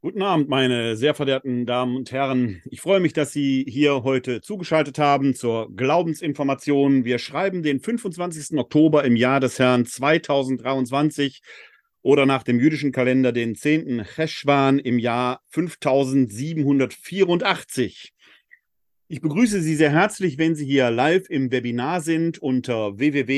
Guten Abend, meine sehr verehrten Damen und Herren. Ich freue mich, dass Sie hier heute zugeschaltet haben zur Glaubensinformation. Wir schreiben den 25. Oktober im Jahr des Herrn 2023 oder nach dem jüdischen Kalender den 10. Cheshvan im Jahr 5784. Ich begrüße Sie sehr herzlich, wenn Sie hier live im Webinar sind unter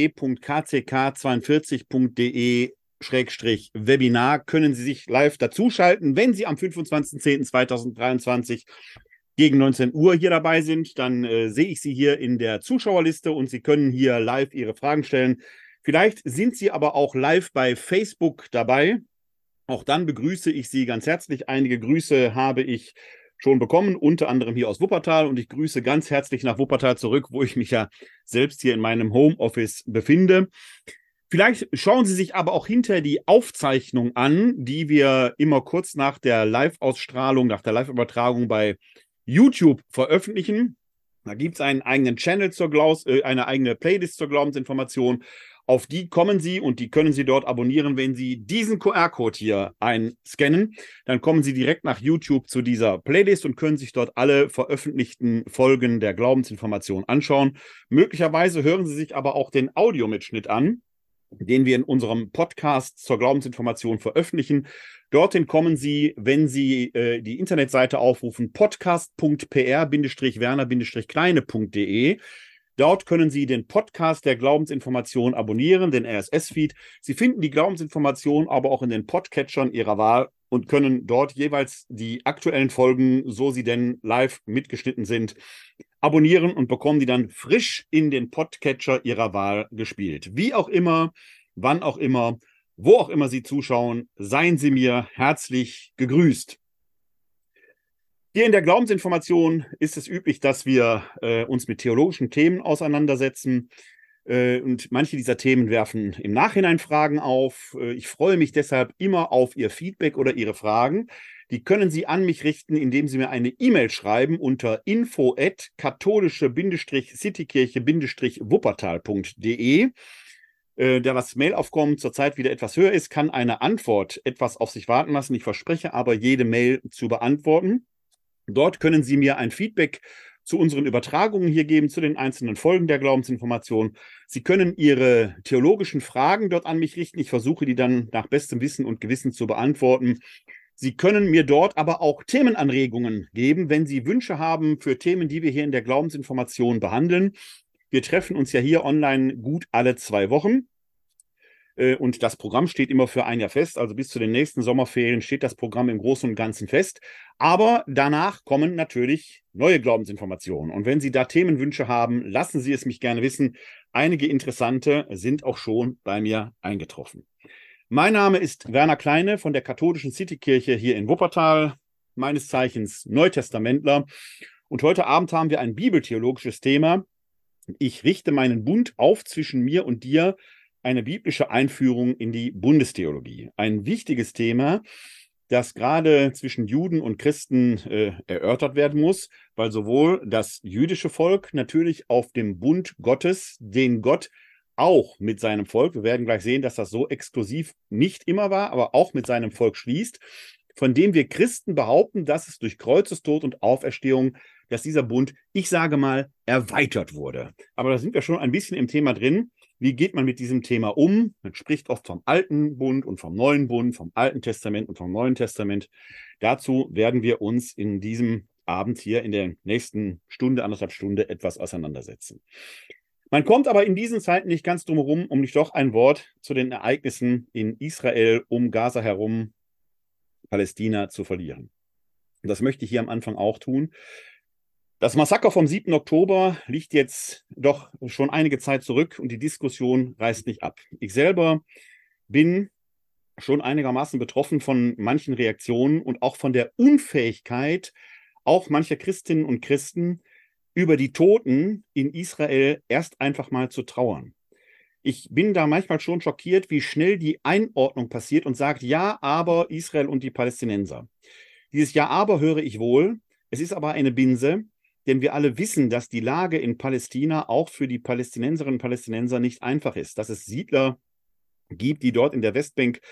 www.kck42.de/Webinar können Sie sich live dazuschalten. Wenn Sie am 25.10.2023 gegen 19 Uhr hier dabei sind, dann sehe ich Sie hier in der Zuschauerliste und Sie können hier live Ihre Fragen stellen. Vielleicht sind Sie aber auch live bei Facebook dabei. Auch dann begrüße ich Sie ganz herzlich. Einige Grüße habe ich schon bekommen, unter anderem hier aus Wuppertal. Und ich grüße ganz herzlich nach Wuppertal zurück, wo ich mich ja selbst hier in meinem Homeoffice befinde. Vielleicht schauen Sie sich aber auch hinter die Aufzeichnung an, die wir immer kurz nach der Live-Ausstrahlung, nach der Live-Übertragung bei YouTube veröffentlichen. Da gibt es einen eigenen Channel eine eigene Playlist zur Glaubensinformation. Auf die kommen Sie und die können Sie dort abonnieren, wenn Sie diesen QR-Code hier einscannen. Dann kommen Sie direkt nach YouTube zu dieser Playlist und können sich dort alle veröffentlichten Folgen der Glaubensinformation anschauen. Möglicherweise hören Sie sich aber auch den Audiomitschnitt an, den wir in unserem Podcast zur Glaubensinformation veröffentlichen. Dorthin kommen Sie, wenn Sie die Internetseite aufrufen, podcast.pr-werner-kleine.de. Dort können Sie den Podcast der Glaubensinformation abonnieren, den RSS-Feed. Sie finden die Glaubensinformation aber auch in den Podcatchern Ihrer Wahl und können dort jeweils die aktuellen Folgen, so sie denn live mitgeschnitten sind, abonnieren und bekommen die dann frisch in den Podcatcher Ihrer Wahl gespielt. Wie auch immer, wann auch immer, wo auch immer Sie zuschauen, seien Sie mir herzlich gegrüßt. Hier in der Glaubensinformation ist es üblich, dass wir uns mit theologischen Themen auseinandersetzen. Und manche dieser Themen werfen im Nachhinein Fragen auf. Ich freue mich deshalb immer auf Ihr Feedback oder Ihre Fragen. Die können Sie an mich richten, indem Sie mir eine E-Mail schreiben unter info@katholische-citykirche-wuppertal.de. Da das Mailaufkommen zurzeit wieder etwas höher ist, kann eine Antwort etwas auf sich warten lassen. Ich verspreche aber, jede Mail zu beantworten. Dort können Sie mir ein Feedback zu unseren Übertragungen hier geben, zu den einzelnen Folgen der Glaubensinformation. Sie können Ihre theologischen Fragen dort an mich richten. Ich versuche, die dann nach bestem Wissen und Gewissen zu beantworten. Sie können mir dort aber auch Themenanregungen geben, wenn Sie Wünsche haben für Themen, die wir hier in der Glaubensinformation behandeln. Wir treffen uns ja hier online gut alle 2 Wochen. Und das Programm steht immer für ein Jahr fest. Also bis zu den nächsten Sommerferien steht das Programm im Großen und Ganzen fest. Aber danach kommen natürlich neue Glaubensinformationen. Und wenn Sie da Themenwünsche haben, lassen Sie es mich gerne wissen. Einige interessante sind auch schon bei mir eingetroffen. Mein Name ist Werner Kleine von der Katholischen Citykirche hier in Wuppertal, meines Zeichens Neutestamentler. Und heute Abend haben wir ein bibeltheologisches Thema. Ich richte meinen Bund auf zwischen mir und dir, eine biblische Einführung in die Bundestheologie. Ein wichtiges Thema, das gerade zwischen Juden und Christen erörtert werden muss, weil sowohl das jüdische Volk natürlich auf dem Bund Gottes, den Gott auch mit seinem Volk, wir werden gleich sehen, dass das so exklusiv nicht immer war, aber auch mit seinem Volk schließt, von dem wir Christen behaupten, dass es durch Kreuzestod und Auferstehung, dass dieser Bund, ich sage mal, erweitert wurde. Aber da sind wir schon ein bisschen im Thema drin. Wie geht man mit diesem Thema um? Man spricht oft vom Alten Bund und vom Neuen Bund, vom Alten Testament und vom Neuen Testament. Dazu werden wir uns in diesem Abend hier in der nächsten Stunde, 1,5 Stunde etwas auseinandersetzen. Man kommt aber in diesen Zeiten nicht ganz drum herum, um nicht doch ein Wort zu den Ereignissen in Israel, um Gaza herum, Palästina zu verlieren. Und das möchte ich hier am Anfang auch tun. Das Massaker vom 7. Oktober liegt jetzt doch schon einige Zeit zurück und die Diskussion reißt nicht ab. Ich selber bin schon einigermaßen betroffen von manchen Reaktionen und auch von der Unfähigkeit auch mancher Christinnen und Christen, über die Toten in Israel erst einfach mal zu trauern. Ich bin da manchmal schon schockiert, wie schnell die Einordnung passiert und sagt, ja, aber Israel und die Palästinenser. Dieses Ja, aber höre ich wohl. Es ist aber eine Binse, denn wir alle wissen, dass die Lage in Palästina auch für die Palästinenserinnen und Palästinenser nicht einfach ist, dass es Siedler gibt, die dort in der Westbank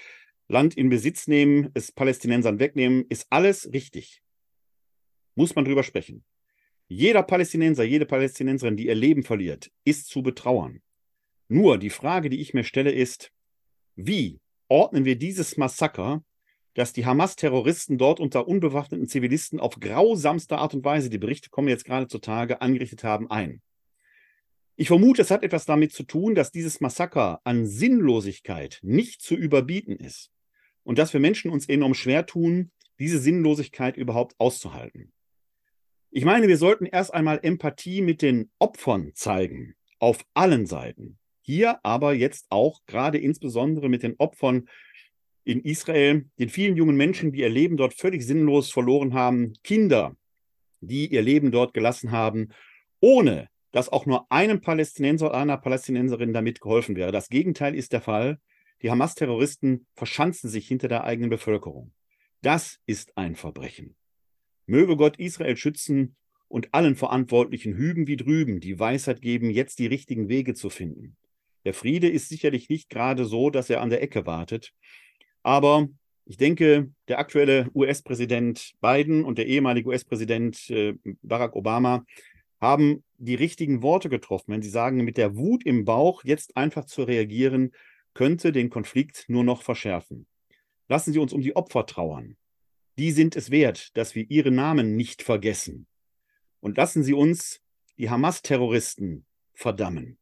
Land in Besitz nehmen, es Palästinensern wegnehmen, ist alles richtig. Muss man drüber sprechen. Jeder Palästinenser, jede Palästinenserin, die ihr Leben verliert, ist zu betrauern. Nur die Frage, die ich mir stelle, ist, wie ordnen wir dieses Massaker, das die Hamas-Terroristen dort unter unbewaffneten Zivilisten auf grausamste Art und Weise, die Berichte kommen jetzt gerade zutage, angerichtet haben, ein? Ich vermute, es hat etwas damit zu tun, dass dieses Massaker an Sinnlosigkeit nicht zu überbieten ist und dass wir Menschen uns enorm schwer tun, diese Sinnlosigkeit überhaupt auszuhalten. Ich meine, wir sollten erst einmal Empathie mit den Opfern zeigen, auf allen Seiten. Hier aber jetzt auch gerade insbesondere mit den Opfern in Israel, den vielen jungen Menschen, die ihr Leben dort völlig sinnlos verloren haben, Kinder, die ihr Leben dort gelassen haben, ohne dass auch nur einem Palästinenser oder einer Palästinenserin damit geholfen wäre. Das Gegenteil ist der Fall. Die Hamas-Terroristen verschanzen sich hinter der eigenen Bevölkerung. Das ist ein Verbrechen. Möge Gott Israel schützen und allen Verantwortlichen hüben wie drüben die Weisheit geben, jetzt die richtigen Wege zu finden. Der Friede ist sicherlich nicht gerade so, dass er an der Ecke wartet. Aber ich denke, der aktuelle US-Präsident Biden und der ehemalige US-Präsident Barack Obama haben die richtigen Worte getroffen, wenn sie sagen, mit der Wut im Bauch jetzt einfach zu reagieren, könnte den Konflikt nur noch verschärfen. Lassen Sie uns um die Opfer trauern. Die sind es wert, dass wir ihre Namen nicht vergessen. Und lassen Sie uns die Hamas-Terroristen verdammen.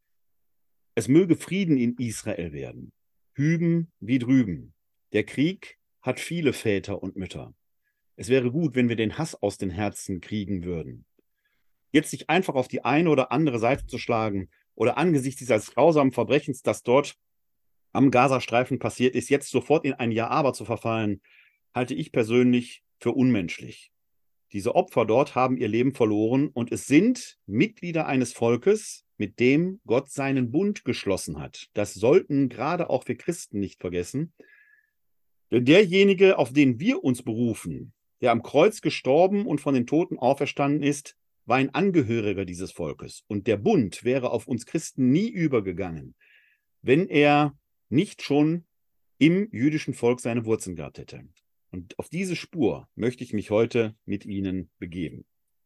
Es möge Frieden in Israel werden. Hüben wie drüben. Der Krieg hat viele Väter und Mütter. Es wäre gut, wenn wir den Hass aus den Herzen kriegen würden. Jetzt sich einfach auf die eine oder andere Seite zu schlagen oder angesichts dieses grausamen Verbrechens, das dort am Gazastreifen passiert ist, jetzt sofort in ein Ja-Aber zu verfallen, halte ich persönlich für unmenschlich. Diese Opfer dort haben ihr Leben verloren und es sind Mitglieder eines Volkes, mit dem Gott seinen Bund geschlossen hat. Das sollten gerade auch wir Christen nicht vergessen. Denn derjenige, auf den wir uns berufen, der am Kreuz gestorben und von den Toten auferstanden ist, war ein Angehöriger dieses Volkes. Und der Bund wäre auf uns Christen nie übergegangen, wenn er nicht schon im jüdischen Volk seine Wurzeln gehabt hätte. Und auf diese Spur möchte ich mich heute mit Ihnen begeben.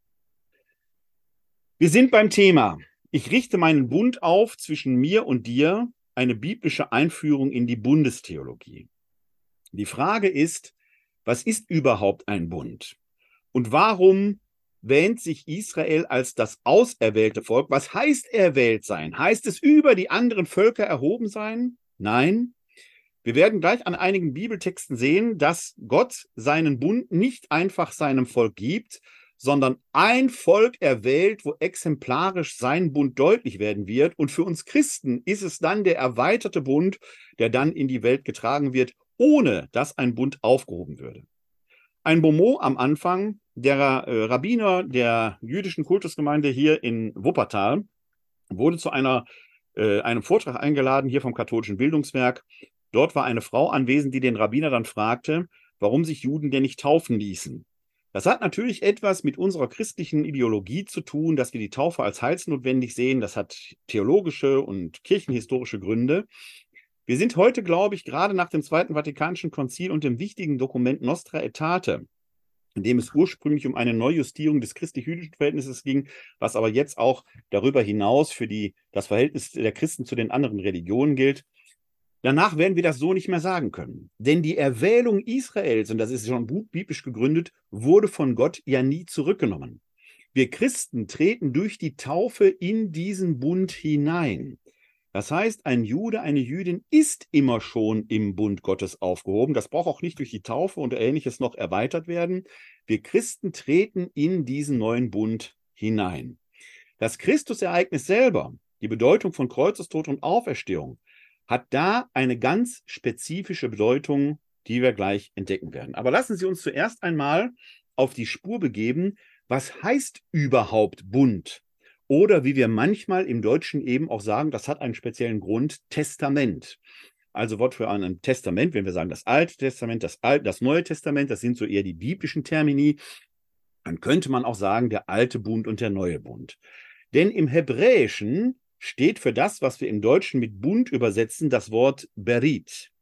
Wir sind beim Thema. Ich richte meinen Bund auf zwischen mir und dir, eine biblische Einführung in die Bundestheologie. Die Frage ist, was ist überhaupt ein Bund? Und warum wähnt sich Israel als das auserwählte Volk? Was heißt erwählt sein? Heißt es über die anderen Völker erhoben sein? Nein. Wir werden gleich an einigen Bibeltexten sehen, dass Gott seinen Bund nicht einfach seinem Volk gibt, sondern ein Volk erwählt, wo exemplarisch sein Bund deutlich werden wird. Und für uns Christen ist es dann der erweiterte Bund, der dann in die Welt getragen wird, ohne dass ein Bund aufgehoben würde. Ein Bonmot am Anfang, der Rabbiner der jüdischen Kultusgemeinde hier in Wuppertal wurde zu einem Vortrag eingeladen, hier vom katholischen Bildungswerk. Dort war eine Frau anwesend, die den Rabbiner dann fragte, warum sich Juden denn nicht taufen ließen. Das hat natürlich etwas mit unserer christlichen Ideologie zu tun, dass wir die Taufe als heilsnotwendig sehen. Das hat theologische und kirchenhistorische Gründe. Wir sind heute, glaube ich, gerade nach dem Zweiten Vatikanischen Konzil und dem wichtigen Dokument Nostra Aetate, in dem es ursprünglich um eine Neujustierung des christlich-jüdischen Verhältnisses ging, was aber jetzt auch darüber hinaus für das Verhältnis der Christen zu den anderen Religionen gilt. Danach werden wir das so nicht mehr sagen können. Denn die Erwählung Israels, und das ist schon gut biblisch gegründet, wurde von Gott ja nie zurückgenommen. Wir Christen treten durch die Taufe in diesen Bund hinein. Das heißt, ein Jude, eine Jüdin ist immer schon im Bund Gottes aufgehoben. Das braucht auch nicht durch die Taufe und Ähnliches noch erweitert werden. Wir Christen treten in diesen neuen Bund hinein. Das Christusereignis selber, die Bedeutung von Kreuzestod und Auferstehung, hat da eine ganz spezifische Bedeutung, die wir gleich entdecken werden. Aber lassen Sie uns zuerst einmal auf die Spur begeben, was heißt überhaupt Bund? Oder wie wir manchmal im Deutschen eben auch sagen, das hat einen speziellen Grund, Testament. Also Wort für ein Testament, wenn wir sagen das Alte Testament, das Neue Testament, das sind so eher die biblischen Termini, dann könnte man auch sagen, der alte Bund und der neue Bund. Denn im Hebräischen steht für das, was wir im Deutschen mit Bund übersetzen, das Wort Berit.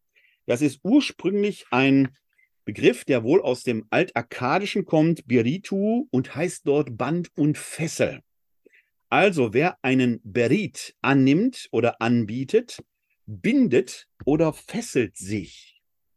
Das ist ursprünglich ein Begriff, der wohl aus dem Altakkadischen kommt, Beritu, und heißt dort Band und Fessel. Also wer einen Berit annimmt oder anbietet, bindet oder fesselt sich.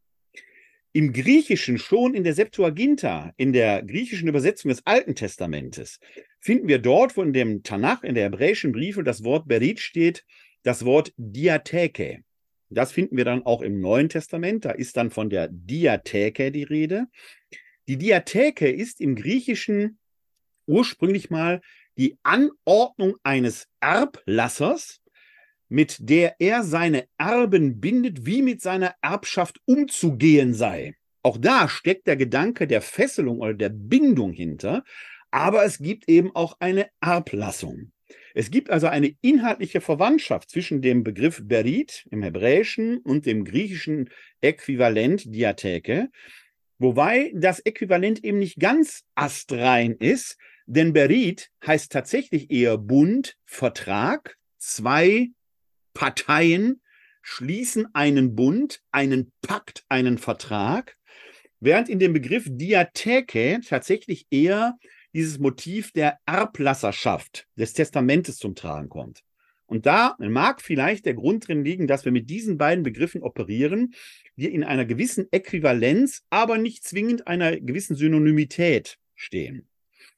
Im Griechischen, schon in der Septuaginta, in der griechischen Übersetzung des Alten Testamentes, finden wir dort, wo in dem Tanach, in der hebräischen Briefe, das Wort Berit steht, das Wort Diatheke. Das finden wir dann auch im Neuen Testament, da ist dann von der Diatheke die Rede. Die Diatheke ist im Griechischen ursprünglich mal die Anordnung eines Erblassers, mit der er seine Erben bindet, wie mit seiner Erbschaft umzugehen sei. Auch da steckt der Gedanke der Fesselung oder der Bindung hinter, aber es gibt eben auch eine Erblassung. Es gibt also eine inhaltliche Verwandtschaft zwischen dem Begriff Berit im Hebräischen und dem griechischen Äquivalent Diatheke, wobei das Äquivalent eben nicht ganz astrein ist, denn Berit heißt tatsächlich eher Bund, Vertrag, zwei Parteien schließen einen Bund, einen Pakt, einen Vertrag, während in dem Begriff Diatheke tatsächlich eher dieses Motiv der Erblasserschaft des Testamentes zum Tragen kommt. Und da mag vielleicht der Grund drin liegen, dass wir mit diesen beiden Begriffen operieren, die in einer gewissen Äquivalenz, aber nicht zwingend einer gewissen Synonymität stehen.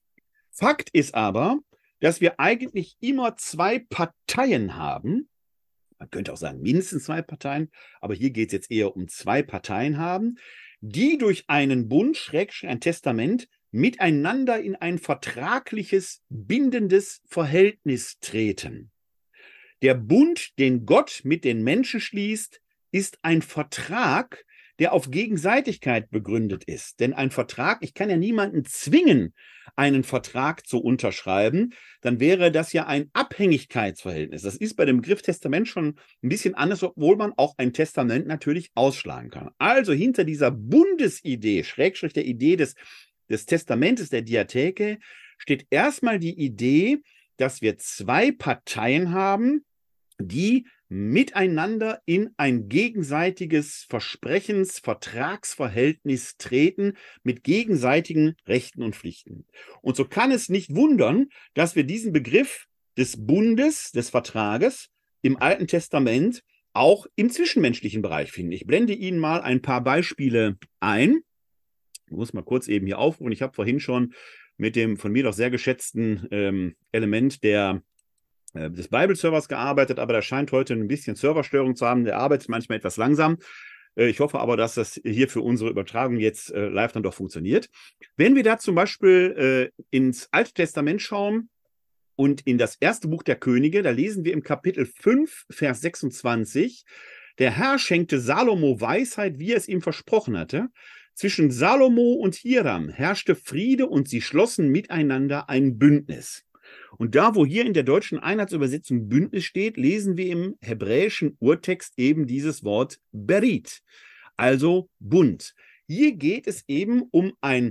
Fakt ist aber, dass wir eigentlich immer zwei Parteien haben. Man könnte auch sagen, mindestens zwei Parteien, aber hier geht es jetzt eher um zwei Parteien haben, die durch einen Bund, Schrägstrich ein Testament, miteinander in ein vertragliches, bindendes Verhältnis treten. Der Bund, den Gott mit den Menschen schließt, ist ein Vertrag, der auf Gegenseitigkeit begründet ist. Denn ein Vertrag, ich kann ja niemanden zwingen, einen Vertrag zu unterschreiben, dann wäre das ja ein Abhängigkeitsverhältnis. Das ist bei dem Begriff Testament schon ein bisschen anders, obwohl man auch ein Testament natürlich ausschlagen kann. Also hinter dieser Bundesidee, Schrägstrich der Idee des Testamentes, der Diatheke, steht erstmal die Idee, dass wir zwei Parteien haben, die miteinander in ein gegenseitiges Vertragsverhältnis treten mit gegenseitigen Rechten und Pflichten. Und so kann es nicht wundern, dass wir diesen Begriff des Bundes, des Vertrages im Alten Testament auch im zwischenmenschlichen Bereich finden. Ich blende Ihnen mal ein paar Beispiele ein. Ich muss mal kurz eben hier aufrufen. Ich habe vorhin schon mit dem von mir doch sehr geschätzten Element des Bible-Servers gearbeitet, aber da scheint heute ein bisschen Serverstörung zu haben. Der arbeitet manchmal etwas langsam. Ich hoffe aber, dass das hier für unsere Übertragung jetzt live dann doch funktioniert. Wenn wir da zum Beispiel ins Alte Testament schauen und in das erste Buch der Könige, da lesen wir im Kapitel 5, Vers 26, der Herr schenkte Salomo Weisheit, wie er es ihm versprochen hatte. Zwischen Salomo und Hiram herrschte Friede und sie schlossen miteinander ein Bündnis. Und da, wo hier in der deutschen Einheitsübersetzung Bündnis steht, lesen wir im hebräischen Urtext eben dieses Wort Berit, also Bund. Hier geht es eben um ein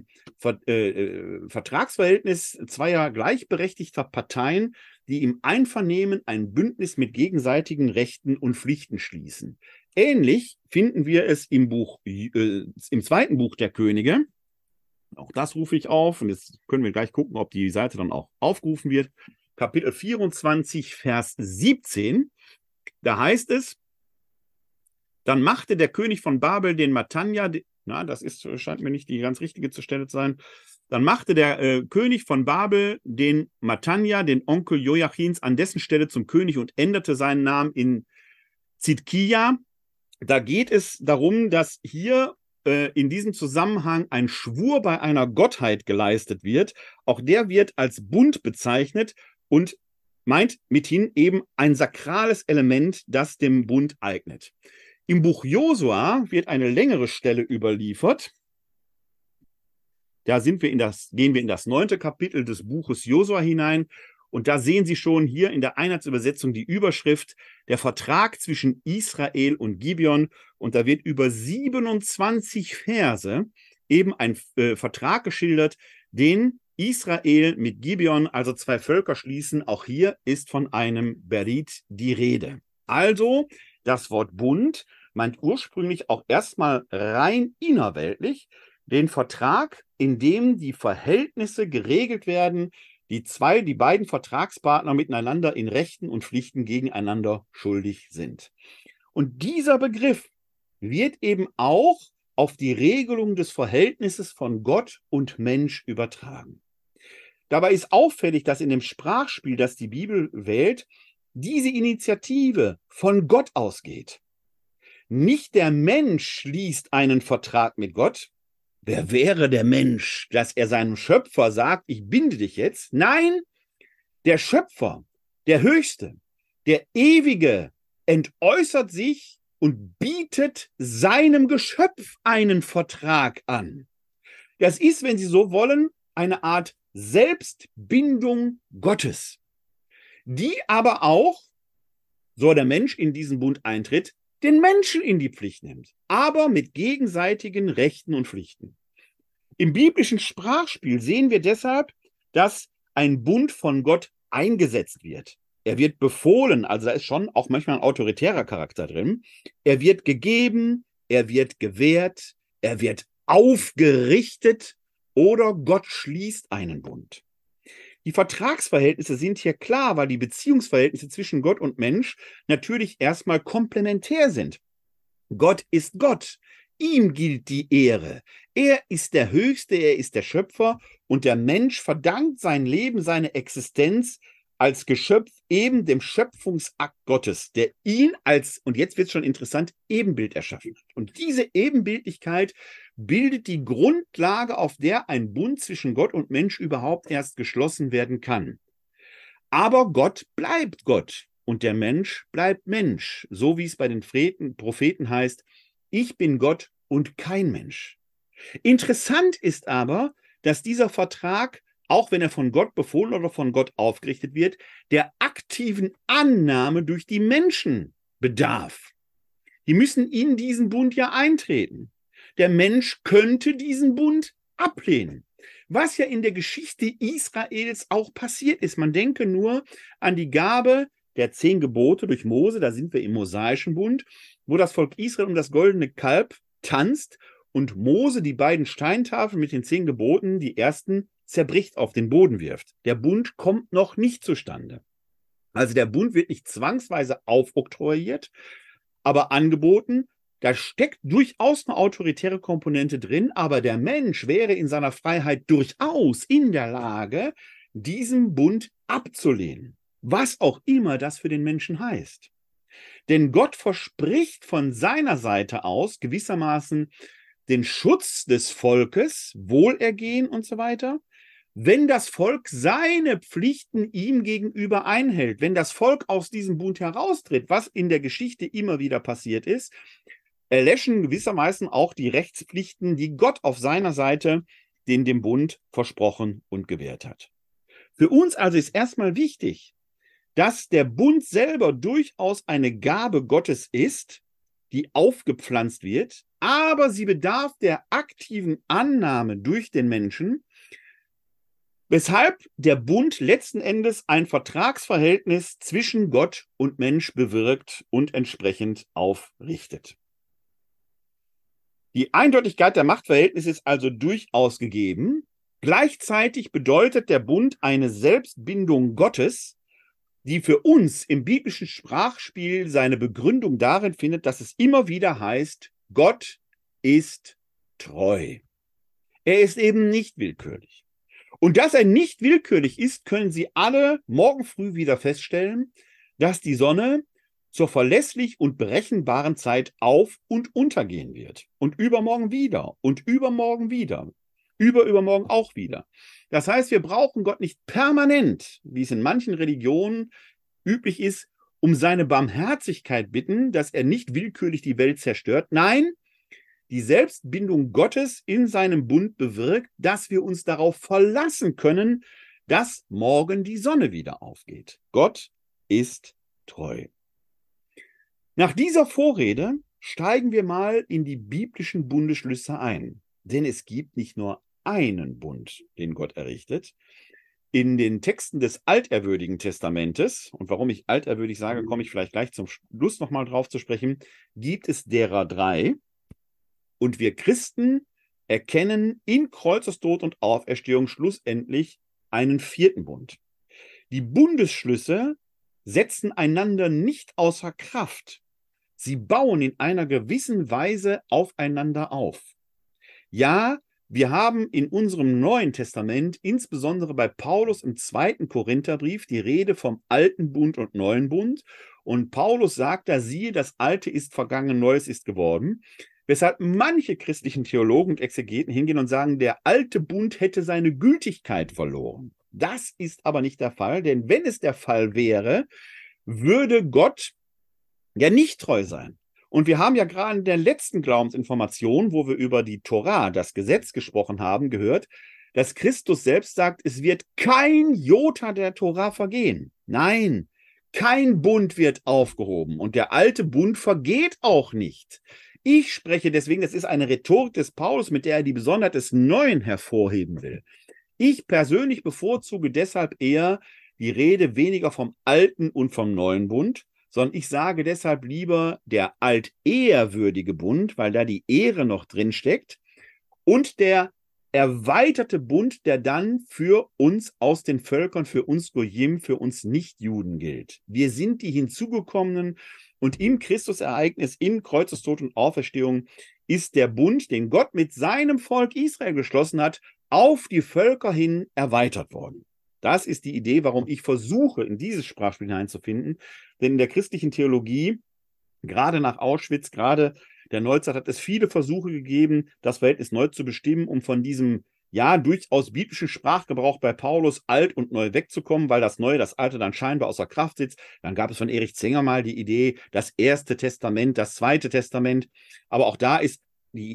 Vertragsverhältnis zweier gleichberechtigter Parteien, die im Einvernehmen ein Bündnis mit gegenseitigen Rechten und Pflichten schließen. Ähnlich finden wir es im zweiten Buch der Könige. Auch das rufe ich auf und jetzt können wir gleich gucken, ob die Seite dann auch aufgerufen wird. Kapitel 24, Vers 17, da heißt es, dann machte der König von Babel den Matanja, scheint mir nicht die ganz richtige Stelle zu sein, dann machte der König von Babel den Matanja, den Onkel Joachins, an dessen Stelle zum König und änderte seinen Namen in Zidkia. Da geht es darum, dass hier in diesem Zusammenhang ein Schwur bei einer Gottheit geleistet wird. Auch der wird als Bund bezeichnet und meint mithin eben ein sakrales Element, das dem Bund eignet. Im Buch Josua wird eine längere Stelle überliefert. Da gehen wir in das 9. Kapitel des Buches Josua hinein. Und da sehen Sie schon hier in der Einheitsübersetzung die Überschrift, der Vertrag zwischen Israel und Gibeon. Und da wird über 27 Verse eben ein Vertrag geschildert, den Israel mit Gibeon, also zwei Völker, schließen. Auch hier ist von einem Berit die Rede. Also das Wort Bund meint ursprünglich auch erstmal rein innerweltlich den Vertrag, in dem die Verhältnisse geregelt werden, die beiden Vertragspartner miteinander in Rechten und Pflichten gegeneinander schuldig sind. Und dieser Begriff wird eben auch auf die Regelung des Verhältnisses von Gott und Mensch übertragen. Dabei ist auffällig, dass in dem Sprachspiel, das die Bibel wählt, diese Initiative von Gott ausgeht. Nicht der Mensch schließt einen Vertrag mit Gott. Wer wäre der Mensch, dass er seinem Schöpfer sagt, ich binde dich jetzt? Nein, der Schöpfer, der Höchste, der Ewige, entäußert sich und bietet seinem Geschöpf einen Vertrag an. Das ist, wenn Sie so wollen, eine Art Selbstbindung Gottes, die aber auch, so der Mensch in diesen Bund eintritt, den Menschen in die Pflicht nimmt, aber mit gegenseitigen Rechten und Pflichten. Im biblischen Sprachspiel sehen wir deshalb, dass ein Bund von Gott eingesetzt wird. Er wird befohlen, also da ist schon auch manchmal ein autoritärer Charakter drin. Er wird gegeben, er wird gewährt, er wird aufgerichtet oder Gott schließt einen Bund. Die Vertragsverhältnisse sind hier klar, weil die Beziehungsverhältnisse zwischen Gott und Mensch natürlich erstmal komplementär sind. Gott ist Gott. Ihm gilt die Ehre. Er ist der Höchste, er ist der Schöpfer und der Mensch verdankt sein Leben, seine Existenz als Geschöpf eben dem Schöpfungsakt Gottes, der ihn als, und jetzt wird es schon interessant, Ebenbild erschaffen hat. Und diese Ebenbildlichkeit bildet die Grundlage, auf der ein Bund zwischen Gott und Mensch überhaupt erst geschlossen werden kann. Aber Gott bleibt Gott und der Mensch bleibt Mensch, so wie es bei den Propheten heißt, ich bin Gott und kein Mensch. Interessant ist aber, dass dieser Vertrag, auch wenn er von Gott befohlen oder von Gott aufgerichtet wird, der aktiven Annahme durch die Menschen bedarf. Die müssen in diesen Bund ja eintreten. Der Mensch könnte diesen Bund ablehnen. Was ja in der Geschichte Israels auch passiert ist. Man denke nur an die Gabe der 10 Gebote durch Mose, da sind wir im mosaischen Bund, wo das Volk Israel um das goldene Kalb tanzt und Mose die beiden Steintafeln mit den 10 Geboten, die ersten, zerbricht, auf den Boden wirft. Der Bund kommt noch nicht zustande. Also der Bund wird nicht zwangsweise aufoktroyiert, aber angeboten. Da steckt durchaus eine autoritäre Komponente drin, aber der Mensch wäre in seiner Freiheit durchaus in der Lage, diesen Bund abzulehnen, was auch immer das für den Menschen heißt. Denn Gott verspricht von seiner Seite aus gewissermaßen den Schutz des Volkes, Wohlergehen und so weiter, wenn das Volk seine Pflichten ihm gegenüber einhält, wenn das Volk aus diesem Bund heraustritt, was in der Geschichte immer wieder passiert ist, erlöschen gewissermaßen auch die Rechtspflichten, die Gott auf seiner Seite dem Bund versprochen und gewährt hat. Für uns also ist erstmal wichtig, dass der Bund selber durchaus eine Gabe Gottes ist, die aufgepflanzt wird, aber sie bedarf der aktiven Annahme durch den Menschen, weshalb der Bund letzten Endes ein Vertragsverhältnis zwischen Gott und Mensch bewirkt und entsprechend aufrichtet. Die Eindeutigkeit der Machtverhältnisse ist also durchaus gegeben. Gleichzeitig bedeutet der Bund eine Selbstbindung Gottes, die für uns im biblischen Sprachspiel seine Begründung darin findet, dass es immer wieder heißt, Gott ist treu. Er ist eben nicht willkürlich. Und dass er nicht willkürlich ist, können Sie alle morgen früh wieder feststellen, dass die Sonne zur verlässlich und berechenbaren Zeit auf- und untergehen wird. Und übermorgen wieder und übermorgen wieder. Übermorgen auch wieder. Das heißt, wir brauchen Gott nicht permanent, wie es in manchen Religionen üblich ist, um seine Barmherzigkeit bitten, dass er nicht willkürlich die Welt zerstört. Nein, die Selbstbindung Gottes in seinem Bund bewirkt, dass wir uns darauf verlassen können, dass morgen die Sonne wieder aufgeht. Gott ist treu. Nach dieser Vorrede steigen wir mal in die biblischen Bundesschlüsse ein. Denn es gibt nicht nur einen Bund, den Gott errichtet. In den Texten des alterwürdigen Testamentes, und warum ich alterwürdig sage, komme ich vielleicht gleich zum Schluss nochmal drauf zu sprechen, gibt es derer 3. Und wir Christen erkennen in Kreuzestod und Auferstehung schlussendlich einen 4. Bund. Die Bundesschlüsse setzen einander nicht außer Kraft. Sie bauen in einer gewissen Weise aufeinander auf. Ja, wir haben in unserem Neuen Testament, insbesondere bei Paulus im 2. Korintherbrief, die Rede vom alten Bund und neuen Bund. Und Paulus sagt da, siehe, das Alte ist vergangen, Neues ist geworden. Weshalb manche christlichen Theologen und Exegeten hingehen und sagen, der alte Bund hätte seine Gültigkeit verloren. Das ist aber nicht der Fall, denn wenn es der Fall wäre, würde Gott ja nicht treu sein. Und wir haben ja gerade in der letzten Glaubensinformation, wo wir über die Tora, das Gesetz gesprochen haben, gehört, dass Christus selbst sagt, es wird kein Jota der Tora vergehen. Nein, kein Bund wird aufgehoben und der alte Bund vergeht auch nicht. Ich spreche deswegen, das ist eine Rhetorik des Paulus, mit der er die Besonderheit des Neuen hervorheben will. Ich persönlich bevorzuge deshalb eher die Rede weniger vom alten und vom neuen Bund, sondern ich sage deshalb lieber der altehrwürdige Bund, weil da die Ehre noch drin steckt, und der erweiterte Bund, der dann für uns aus den Völkern, für uns Goyim, für uns Nichtjuden gilt. Wir sind die Hinzugekommenen und im Christusereignis, in Kreuzestod und Auferstehung ist der Bund, den Gott mit seinem Volk Israel geschlossen hat, auf die Völker hin erweitert worden. Das ist die Idee, warum ich versuche, in dieses Sprachspiel hineinzufinden. Denn in der christlichen Theologie, gerade nach Auschwitz, gerade der Neuzeit, hat es viele Versuche gegeben, das Verhältnis neu zu bestimmen, um von diesem, ja, durchaus biblischen Sprachgebrauch bei Paulus alt und neu wegzukommen, weil das Neue, das Alte dann scheinbar außer Kraft sitzt. Dann gab es von Erich Zenger mal die Idee, das Erste Testament, das Zweite Testament. Aber auch da ist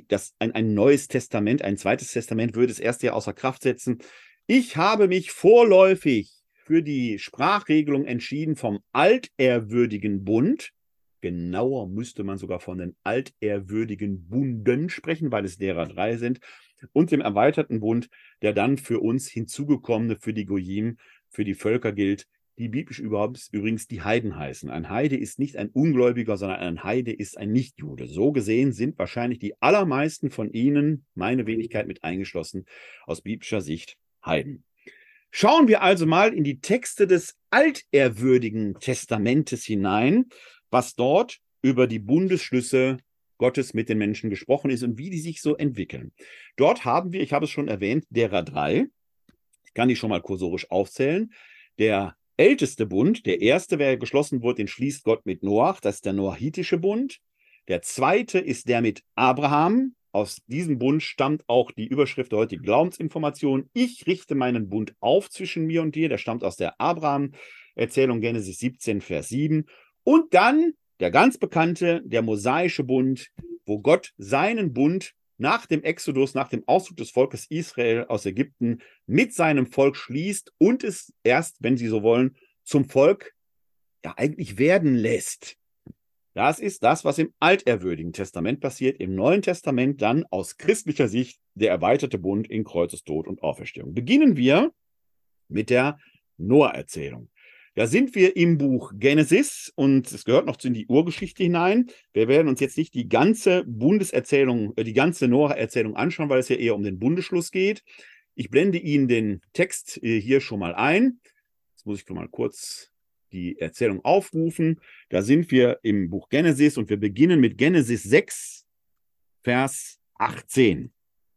ein neues Testament, ein Zweites Testament würde das Erste ja außer Kraft setzen. Ich habe mich vorläufig für die Sprachregelung entschieden vom altehrwürdigen Bund. Genauer müsste man sogar von den altehrwürdigen Bunden sprechen, weil es derer 3 sind. Und dem erweiterten Bund, der dann für uns hinzugekommene, für die Goyim, für die Völker gilt, die biblisch überhaupt übrigens die Heiden heißen. Ein Heide ist nicht ein Ungläubiger, sondern ein Heide ist ein Nichtjude. So gesehen sind wahrscheinlich die allermeisten von Ihnen, meine Wenigkeit mit eingeschlossen, aus biblischer Sicht Heiden. Schauen wir also mal in die Texte des altehrwürdigen Testamentes hinein, was dort über die Bundesschlüsse Gottes mit den Menschen gesprochen ist und wie die sich so entwickeln. Dort haben wir, ich habe es schon erwähnt, derer 3. Ich kann die schon mal kursorisch aufzählen. Der älteste Bund, der erste, der geschlossen wurde, den schließt Gott mit Noach, das ist der noachitische Bund. Der zweite ist der mit Abraham. Aus diesem Bund stammt auch die Überschrift der heutigen Glaubensinformation. Ich richte meinen Bund auf zwischen mir und dir. Der stammt aus der Abraham-Erzählung Genesis 17, Vers 7. Und dann der ganz bekannte, der mosaische Bund, wo Gott seinen Bund nach dem Exodus, nach dem Auszug des Volkes Israel aus Ägypten mit seinem Volk schließt und es erst, wenn Sie so wollen, zum Volk ja eigentlich werden lässt. Das ist das, was im altehrwürdigen Testament passiert. Im Neuen Testament dann aus christlicher Sicht der erweiterte Bund in Kreuzestod und Auferstehung. Beginnen wir mit der Noah-Erzählung. Da sind wir im Buch Genesis und es gehört noch in die Urgeschichte hinein. Wir werden uns jetzt nicht die ganze Bundeserzählung, die ganze Noah-Erzählung anschauen, weil es ja eher um den Bundesschluss geht. Ich blende Ihnen den Text hier schon mal ein. Jetzt muss ich mal kurz die Erzählung aufrufen. Da sind wir im Buch Genesis und wir beginnen mit Genesis 6, Vers 18.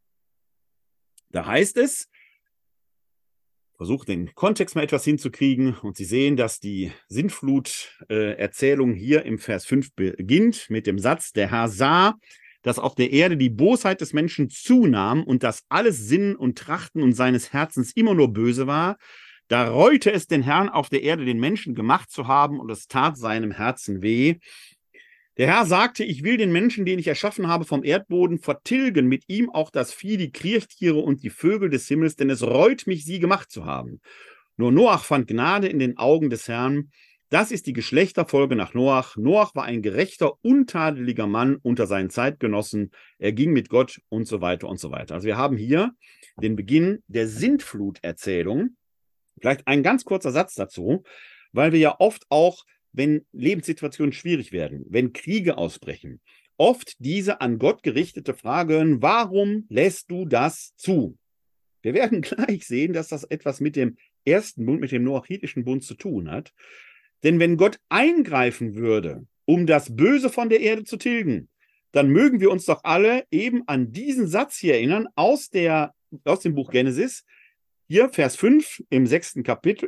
Da heißt es, versucht den Kontext mal etwas hinzukriegen und Sie sehen, dass die Sintflut-Erzählung hier im Vers 5 beginnt mit dem Satz, der Herr sah, dass auf der Erde die Bosheit des Menschen zunahm und dass alles Sinnen und Trachten und seines Herzens immer nur böse war. Da reute es den Herrn auf der Erde, den Menschen gemacht zu haben, und es tat seinem Herzen weh. Der Herr sagte, ich will den Menschen, den ich erschaffen habe, vom Erdboden vertilgen, mit ihm auch das Vieh, die Kriechtiere und die Vögel des Himmels, denn es reut mich, sie gemacht zu haben. Nur Noach fand Gnade in den Augen des Herrn. Das ist die Geschlechterfolge nach Noach. Noach war ein gerechter, untadeliger Mann unter seinen Zeitgenossen. Er ging mit Gott und so weiter und so weiter. Also wir haben hier den Beginn der Sintfluterzählung. Vielleicht ein ganz kurzer Satz dazu, weil wir ja oft auch, wenn Lebenssituationen schwierig werden, wenn Kriege ausbrechen, oft diese an Gott gerichtete Frage hören: Warum lässt du das zu? Wir werden gleich sehen, dass das etwas mit dem ersten Bund, mit dem noachitischen Bund zu tun hat. Denn wenn Gott eingreifen würde, um das Böse von der Erde zu tilgen, dann mögen wir uns doch alle eben an diesen Satz hier erinnern aus dem Buch Genesis. Hier, Vers 5 im 6. Kapitel,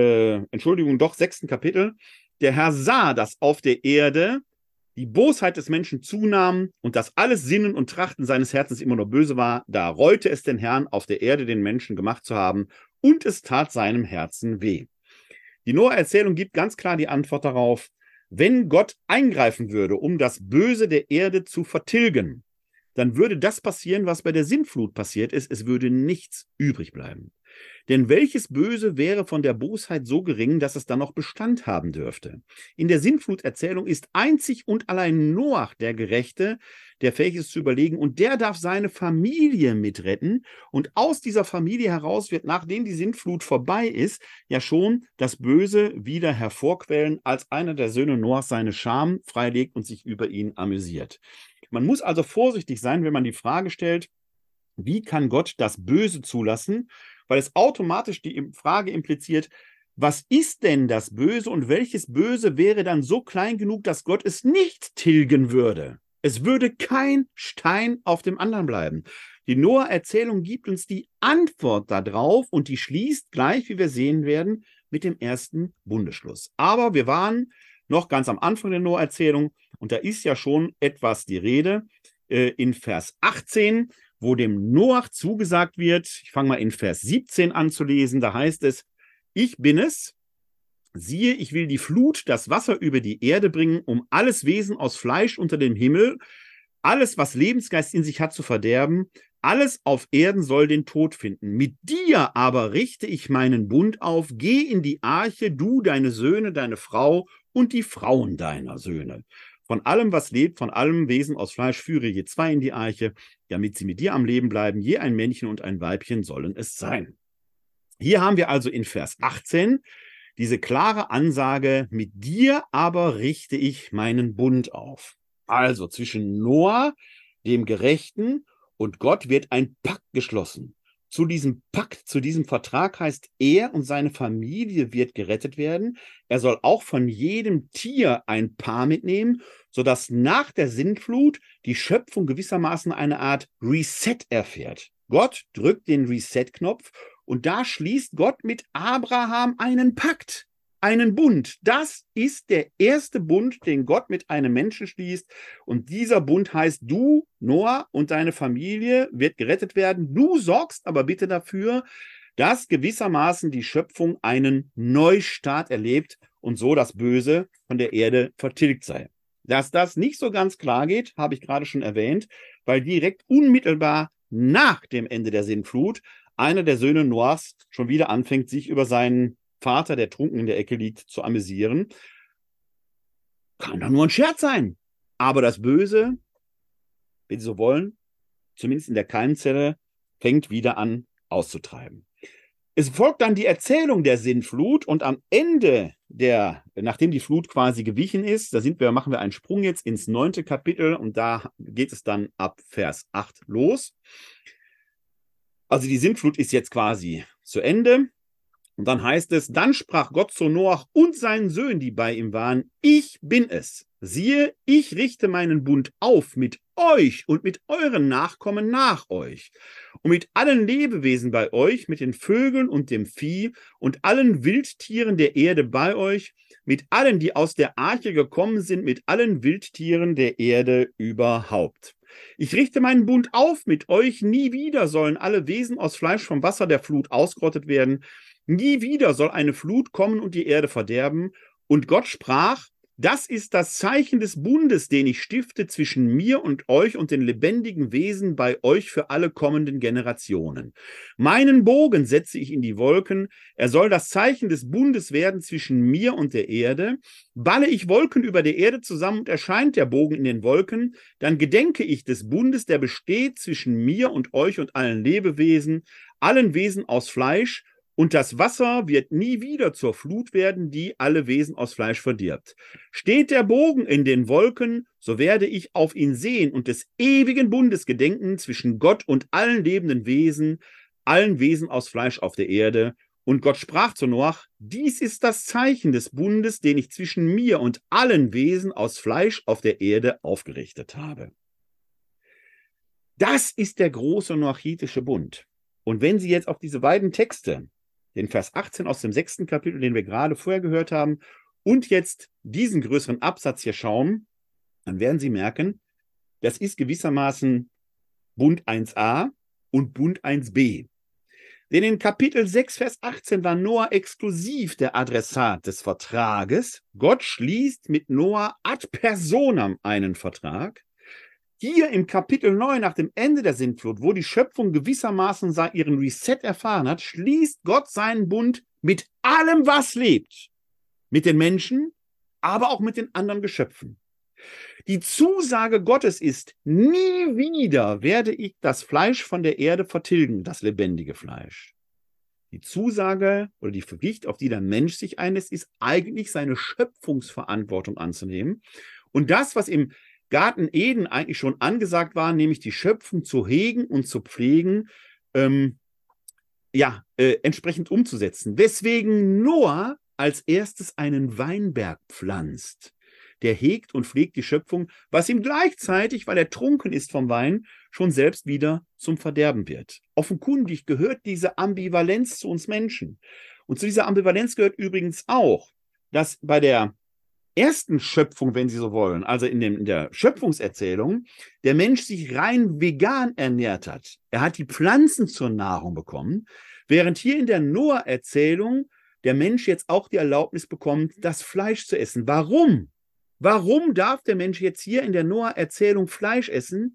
sechsten Kapitel. Der Herr sah, dass auf der Erde die Bosheit des Menschen zunahm und dass alles Sinnen und Trachten seines Herzens immer nur böse war. Da reute es den Herrn, auf der Erde den Menschen gemacht zu haben, und es tat seinem Herzen weh. Die Noah-Erzählung gibt ganz klar die Antwort darauf: Wenn Gott eingreifen würde, um das Böse der Erde zu vertilgen, dann würde das passieren, was bei der Sintflut passiert ist. Es würde nichts übrig bleiben. Denn welches Böse wäre von der Bosheit so gering, dass es dann noch Bestand haben dürfte? In der Sintfluterzählung ist einzig und allein Noach der Gerechte, der fähig ist zu überlegen, und der darf seine Familie mitretten. Und aus dieser Familie heraus wird, nachdem die Sintflut vorbei ist, ja schon das Böse wieder hervorquellen, als einer der Söhne Noachs seine Scham freilegt und sich über ihn amüsiert. Man muss also vorsichtig sein, wenn man die Frage stellt: Wie kann Gott das Böse zulassen? Weil es automatisch die Frage impliziert: Was ist denn das Böse und welches Böse wäre dann so klein genug, dass Gott es nicht tilgen würde? Es würde kein Stein auf dem anderen bleiben. Die Noah-Erzählung gibt uns die Antwort darauf und die schließt gleich, wie wir sehen werden, mit dem ersten Bundesschluss. Aber wir waren noch ganz am Anfang der Noah-Erzählung und da ist ja schon etwas die Rede in Vers 18, wo dem Noach zugesagt wird. Ich fange mal in Vers 17 an zu lesen. Da heißt es: Ich bin es, siehe, ich will die Flut, das Wasser über die Erde bringen, um alles Wesen aus Fleisch unter dem Himmel, alles, was Lebensgeist in sich hat, zu verderben. Alles auf Erden soll den Tod finden. Mit dir aber richte ich meinen Bund auf. Geh in die Arche, du, deine Söhne, deine Frau und die Frauen deiner Söhne. Von allem, was lebt, von allem Wesen aus Fleisch, führe je 2 in die Arche, damit sie mit dir am Leben bleiben. Je ein Männchen und ein Weibchen sollen es sein. Hier haben wir also in Vers 18 diese klare Ansage: Mit dir aber richte ich meinen Bund auf. Also zwischen Noah, dem Gerechten, und Gott wird ein Pakt geschlossen. Zu diesem Pakt, zu diesem Vertrag heißt, er und seine Familie wird gerettet werden. Er soll auch von jedem Tier ein Paar mitnehmen, sodass nach der Sintflut die Schöpfung gewissermaßen eine Art Reset erfährt. Gott drückt den Reset-Knopf und da schließt Gott mit Abraham einen Pakt, einen Bund. Das ist der erste Bund, den Gott mit einem Menschen schließt. Und dieser Bund heißt: Du, Noah, und deine Familie wird gerettet werden. Du sorgst aber bitte dafür, dass gewissermaßen die Schöpfung einen Neustart erlebt und so das Böse von der Erde vertilgt sei. Dass das nicht so ganz klar geht, habe ich gerade schon erwähnt, weil direkt unmittelbar nach dem Ende der Sintflut einer der Söhne Noahs schon wieder anfängt, sich über seinen Vater, der trunken in der Ecke liegt, zu amüsieren. Kann doch nur ein Scherz sein. Aber das Böse, wenn Sie so wollen, zumindest in der Keimzelle, fängt wieder an auszutreiben. Es folgt dann die Erzählung der Sintflut und am Ende nachdem die Flut quasi gewichen ist, machen wir einen Sprung jetzt ins 9. Kapitel und da geht es dann ab Vers 8 los. Also die Sintflut ist jetzt quasi zu Ende. Und dann heißt es: Dann sprach Gott zu Noach und seinen Söhnen, die bei ihm waren: Ich bin es. Siehe, ich richte meinen Bund auf mit euch und mit euren Nachkommen nach euch und mit allen Lebewesen bei euch, mit den Vögeln und dem Vieh und allen Wildtieren der Erde bei euch, mit allen, die aus der Arche gekommen sind, mit allen Wildtieren der Erde überhaupt. Ich richte meinen Bund auf mit euch. Nie wieder sollen alle Wesen aus Fleisch vom Wasser der Flut ausgerottet werden. Nie wieder soll eine Flut kommen und die Erde verderben. Und Gott sprach: Das ist das Zeichen des Bundes, den ich stifte zwischen mir und euch und den lebendigen Wesen bei euch für alle kommenden Generationen. Meinen Bogen setze ich in die Wolken. Er soll das Zeichen des Bundes werden zwischen mir und der Erde. Balle ich Wolken über der Erde zusammen und erscheint der Bogen in den Wolken, dann gedenke ich des Bundes, der besteht zwischen mir und euch und allen Lebewesen, allen Wesen aus Fleisch, Und das Wasser wird nie wieder zur Flut werden, die alle Wesen aus Fleisch verdirbt. Steht der Bogen in den Wolken, so werde ich auf ihn sehen und des ewigen Bundes gedenken zwischen Gott und allen lebenden Wesen, allen Wesen aus Fleisch auf der Erde. Und Gott sprach zu Noach: Dies ist das Zeichen des Bundes, den ich zwischen mir und allen Wesen aus Fleisch auf der Erde aufgerichtet habe. Das ist der große noachitische Bund. Und wenn Sie jetzt auf diese beiden Texte, den Vers 18 aus dem 6. Kapitel, den wir gerade vorher gehört haben, und jetzt diesen größeren Absatz hier schauen, dann werden Sie merken, das ist gewissermaßen Bund 1a und Bund 1b. Denn in Kapitel 6, Vers 18 war Noah exklusiv der Adressat des Vertrages. Gott schließt mit Noah ad personam einen Vertrag. Hier im Kapitel 9, nach dem Ende der Sintflut, wo die Schöpfung gewissermaßen ihren Reset erfahren hat, schließt Gott seinen Bund mit allem, was lebt. Mit den Menschen, aber auch mit den anderen Geschöpfen. Die Zusage Gottes ist: Nie wieder werde ich das Fleisch von der Erde vertilgen, das lebendige Fleisch. Die Zusage oder die Pflicht, auf die der Mensch sich einlässt, ist eigentlich seine Schöpfungsverantwortung anzunehmen. Und das, was im Garten Eden eigentlich schon angesagt war, nämlich die Schöpfung zu hegen und zu pflegen, entsprechend umzusetzen. Weswegen Noah als erstes einen Weinberg pflanzt. Der hegt und pflegt die Schöpfung, was ihm gleichzeitig, weil er trunken ist vom Wein, schon selbst wieder zum Verderben wird. Offenkundig gehört diese Ambivalenz zu uns Menschen. Und zu dieser Ambivalenz gehört übrigens auch, dass bei der ersten Schöpfung, wenn Sie so wollen, also in der Schöpfungserzählung, der Mensch sich rein vegan ernährt hat. Er hat die Pflanzen zur Nahrung bekommen, während hier in der Noah-Erzählung der Mensch jetzt auch die Erlaubnis bekommt, das Fleisch zu essen. Warum? Warum darf der Mensch jetzt hier in der Noah-Erzählung Fleisch essen?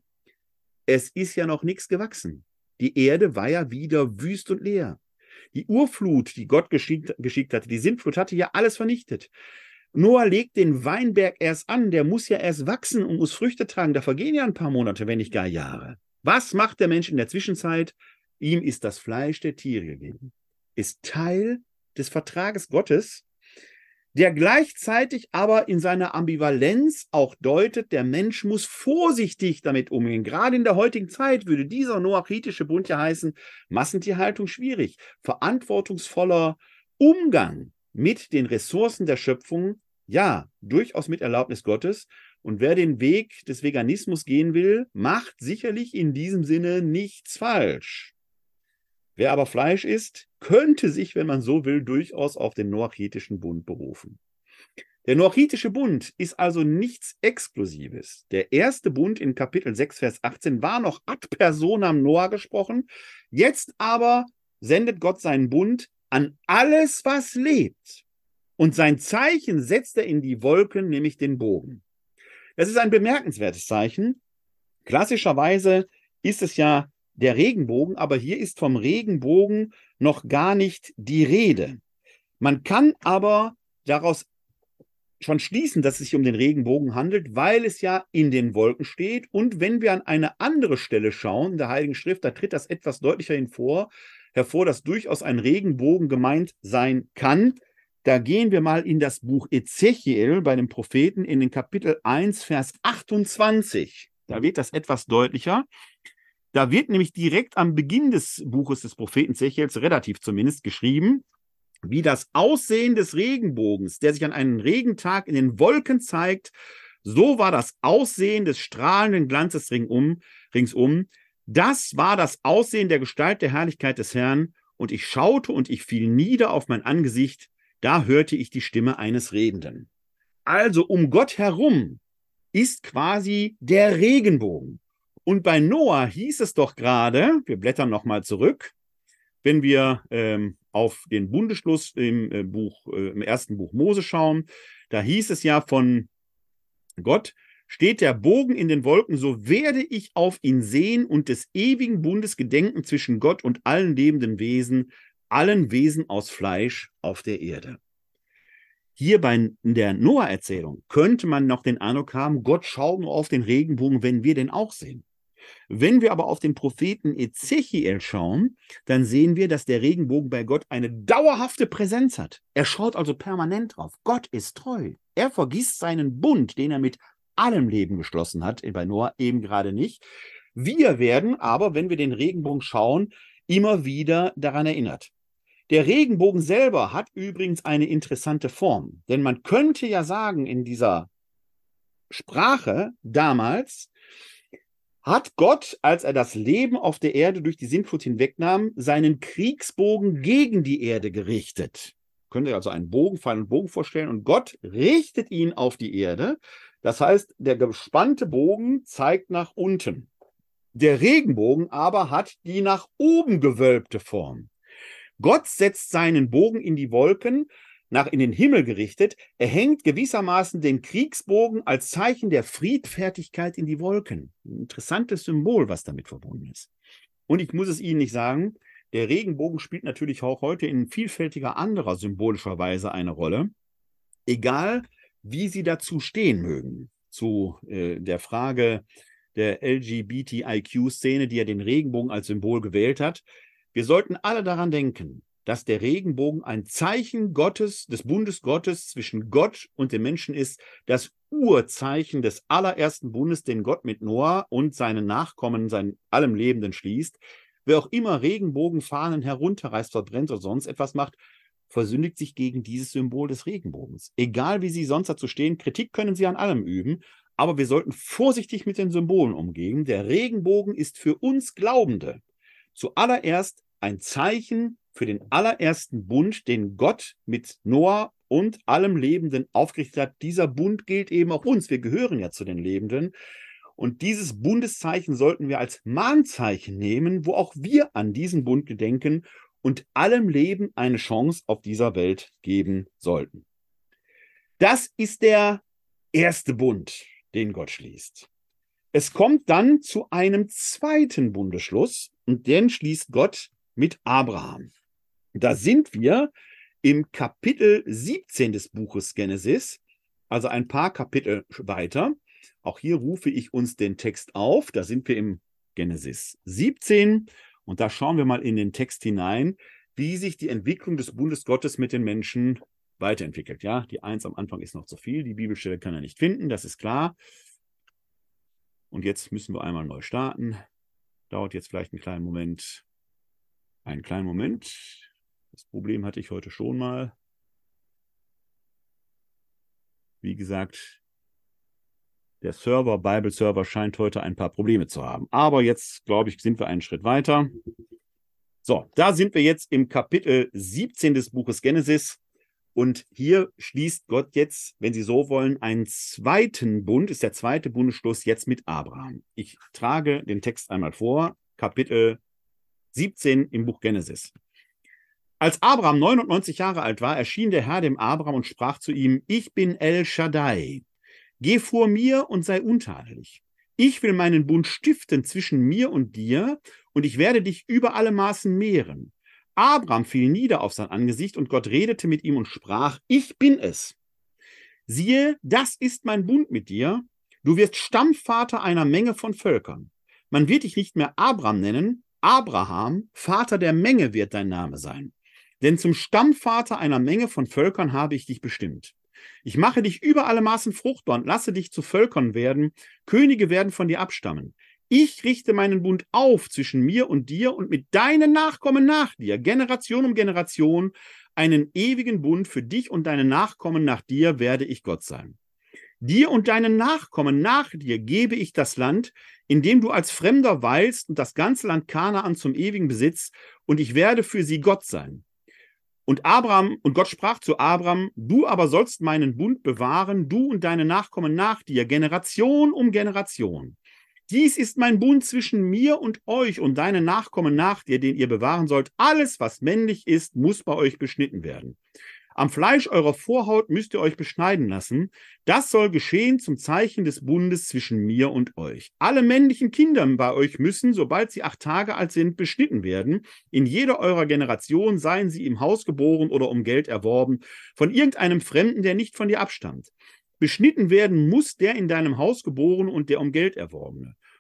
Es ist ja noch nichts gewachsen. Die Erde war ja wieder wüst und leer. Die Urflut, die Gott geschickt hatte, die Sintflut, hatte ja alles vernichtet. Noah legt den Weinberg erst an, der muss ja erst wachsen und muss Früchte tragen. Da vergehen ja ein paar Monate, wenn nicht gar Jahre. Was macht der Mensch in der Zwischenzeit? Ihm ist das Fleisch der Tiere gegeben. Ist Teil des Vertrages Gottes, der gleichzeitig aber in seiner Ambivalenz auch deutet, der Mensch muss vorsichtig damit umgehen. Gerade in der heutigen Zeit würde dieser noachitische Bund ja heißen: Massentierhaltung schwierig, verantwortungsvoller Umgang mit den Ressourcen der Schöpfung, ja, durchaus mit Erlaubnis Gottes. Und wer den Weg des Veganismus gehen will, macht sicherlich in diesem Sinne nichts falsch. Wer aber Fleisch isst, könnte sich, wenn man so will, durchaus auf den noachitischen Bund berufen. Der noachitische Bund ist also nichts Exklusives. Der erste Bund in Kapitel 6, Vers 18 war noch ad personam Noah gesprochen. Jetzt aber sendet Gott seinen Bund an alles, was lebt. Und sein Zeichen setzt er in die Wolken, nämlich den Bogen. Das ist ein bemerkenswertes Zeichen. Klassischerweise ist es ja der Regenbogen, aber hier ist vom Regenbogen noch gar nicht die Rede. Man kann aber daraus schon schließen, dass es sich um den Regenbogen handelt, weil es ja in den Wolken steht. Und wenn wir an eine andere Stelle schauen, in der Heiligen Schrift, da tritt das etwas deutlicher hervor, dass durchaus ein Regenbogen gemeint sein kann. Da gehen wir mal in das Buch Ezechiel bei dem Propheten in den Kapitel 1, Vers 28. Da wird das etwas deutlicher. Da wird nämlich direkt am Beginn des Buches des Propheten Ezechiels, relativ zumindest, geschrieben, wie das Aussehen des Regenbogens, der sich an einem Regentag in den Wolken zeigt, so war das Aussehen des strahlenden Glanzes ringsum. Das war das Aussehen der Gestalt der Herrlichkeit des Herrn. Und ich schaute und ich fiel nieder auf mein Angesicht. Da hörte ich die Stimme eines Redenden. Also um Gott herum ist quasi der Regenbogen. Und bei Noah hieß es doch gerade, wir blättern nochmal zurück, wenn wir auf den Bundesschluss im ersten Buch Mose schauen, da hieß es ja von Gott: Steht der Bogen in den Wolken, so werde ich auf ihn sehen und des ewigen Bundes gedenken zwischen Gott und allen lebenden Wesen, allen Wesen aus Fleisch auf der Erde. Hier in der Noah-Erzählung könnte man noch den Eindruck haben, Gott schaut nur auf den Regenbogen, wenn wir den auch sehen. Wenn wir aber auf den Propheten Ezechiel schauen, dann sehen wir, dass der Regenbogen bei Gott eine dauerhafte Präsenz hat. Er schaut also permanent drauf. Gott ist treu. Er vergisst seinen Bund, den er mit allem Leben geschlossen hat, bei Noah eben gerade nicht. Wir werden aber, wenn wir den Regenbogen schauen, immer wieder daran erinnert. Der Regenbogen selber hat übrigens eine interessante Form, denn man könnte ja sagen, in dieser Sprache damals hat Gott, als er das Leben auf der Erde durch die Sintflut hinwegnahm, seinen Kriegsbogen gegen die Erde gerichtet. Könnt ihr also einen Bogen, Pfeil und Bogen vorstellen, und Gott richtet ihn auf die Erde. Das heißt, der gespannte Bogen zeigt nach unten. Der Regenbogen aber hat die nach oben gewölbte Form. Gott setzt seinen Bogen in die Wolken, in den Himmel gerichtet. Er hängt gewissermaßen den Kriegsbogen als Zeichen der Friedfertigkeit in die Wolken. Ein interessantes Symbol, was damit verbunden ist. Und ich muss es Ihnen nicht sagen, der Regenbogen spielt natürlich auch heute in vielfältiger anderer symbolischer Weise eine Rolle. Egal, wie Sie dazu stehen mögen, zu der Frage der LGBTIQ-Szene, die ja den Regenbogen als Symbol gewählt hat. Wir sollten alle daran denken, dass der Regenbogen ein Zeichen Gottes, des Bundes Gottes zwischen Gott und den Menschen ist, das Urzeichen des allerersten Bundes, den Gott mit Noah und seinen Nachkommen, seinen allem Lebenden schließt. Wer auch immer Regenbogenfahnen herunterreißt, verbrennt oder sonst etwas macht, versündigt sich gegen dieses Symbol des Regenbogens. Egal wie Sie sonst dazu stehen, Kritik können Sie an allem üben, aber wir sollten vorsichtig mit den Symbolen umgehen. Der Regenbogen ist für uns Glaubende zuallererst ein Zeichen für den allerersten Bund, den Gott mit Noah und allem Lebenden aufgerichtet hat. Dieser Bund gilt eben auch uns. Wir gehören ja zu den Lebenden. Und dieses Bundeszeichen sollten wir als Mahnzeichen nehmen, wo auch wir an diesen Bund gedenken und allem Leben eine Chance auf dieser Welt geben sollten. Das ist der erste Bund, den Gott schließt. Es kommt dann zu einem zweiten Bundesschluss, und den schließt Gott mit Abraham. Da sind wir im Kapitel 17 des Buches Genesis, also ein paar Kapitel weiter. Auch hier rufe ich uns den Text auf. Da sind wir im Genesis 17 und da schauen wir mal in den Text hinein, wie sich die Entwicklung des Bundes Gottes mit den Menschen weiterentwickelt. Ja, die 1 am Anfang ist noch zu viel. Die Bibelstelle kann er nicht finden, das ist klar. Und jetzt müssen wir einmal neu starten. Dauert jetzt vielleicht einen kleinen Moment. Einen kleinen Moment. Das Problem hatte ich heute schon mal. Wie gesagt, der Server, Bible-Server, scheint heute ein paar Probleme zu haben. Aber jetzt, glaube ich, sind wir einen Schritt weiter. So, da sind wir jetzt im Kapitel 17 des Buches Genesis. Und hier schließt Gott jetzt, wenn Sie so wollen, einen zweiten Bund, ist der zweite Bundesschluss jetzt mit Abraham. Ich trage den Text einmal vor, Kapitel 17 im Buch Genesis. Als Abraham 99 Jahre alt war, erschien der Herr dem Abraham und sprach zu ihm: Ich bin El Shaddai. Geh vor mir und sei untadelig. Ich will meinen Bund stiften zwischen mir und dir, und ich werde dich über alle Maßen mehren. Abraham fiel nieder auf sein Angesicht, und Gott redete mit ihm und sprach: Ich bin es. Siehe, das ist mein Bund mit dir. Du wirst Stammvater einer Menge von Völkern. Man wird dich nicht mehr Abraham nennen, Abraham, Vater der Menge wird dein Name sein. Denn zum Stammvater einer Menge von Völkern habe ich dich bestimmt. Ich mache dich über alle Maßen fruchtbar und lasse dich zu Völkern werden. Könige werden von dir abstammen. Ich richte meinen Bund auf zwischen mir und dir und mit deinen Nachkommen nach dir, Generation um Generation, einen ewigen Bund für dich und deine Nachkommen nach dir werde ich Gott sein. Dir und deinen Nachkommen nach dir gebe ich das Land, in dem du als Fremder weilst, und das ganze Land Kanaan zum ewigen Besitz, und ich werde für sie Gott sein. Und Gott sprach zu Abraham: Du aber sollst meinen Bund bewahren, du und deine Nachkommen nach dir, Generation um Generation. Dies ist mein Bund zwischen mir und euch und deinen Nachkommen nach dir, den ihr bewahren sollt. Alles, was männlich ist, muss bei euch beschnitten werden. Am Fleisch eurer Vorhaut müsst ihr euch beschneiden lassen. Das soll geschehen zum Zeichen des Bundes zwischen mir und euch. Alle männlichen Kinder bei euch müssen, sobald sie 8 Tage alt sind, beschnitten werden. In jeder eurer Generation, seien sie im Haus geboren oder um Geld erworben, von irgendeinem Fremden, der nicht von dir abstammt. Beschnitten werden muss der in deinem Haus geborene und der um Geld erworbene.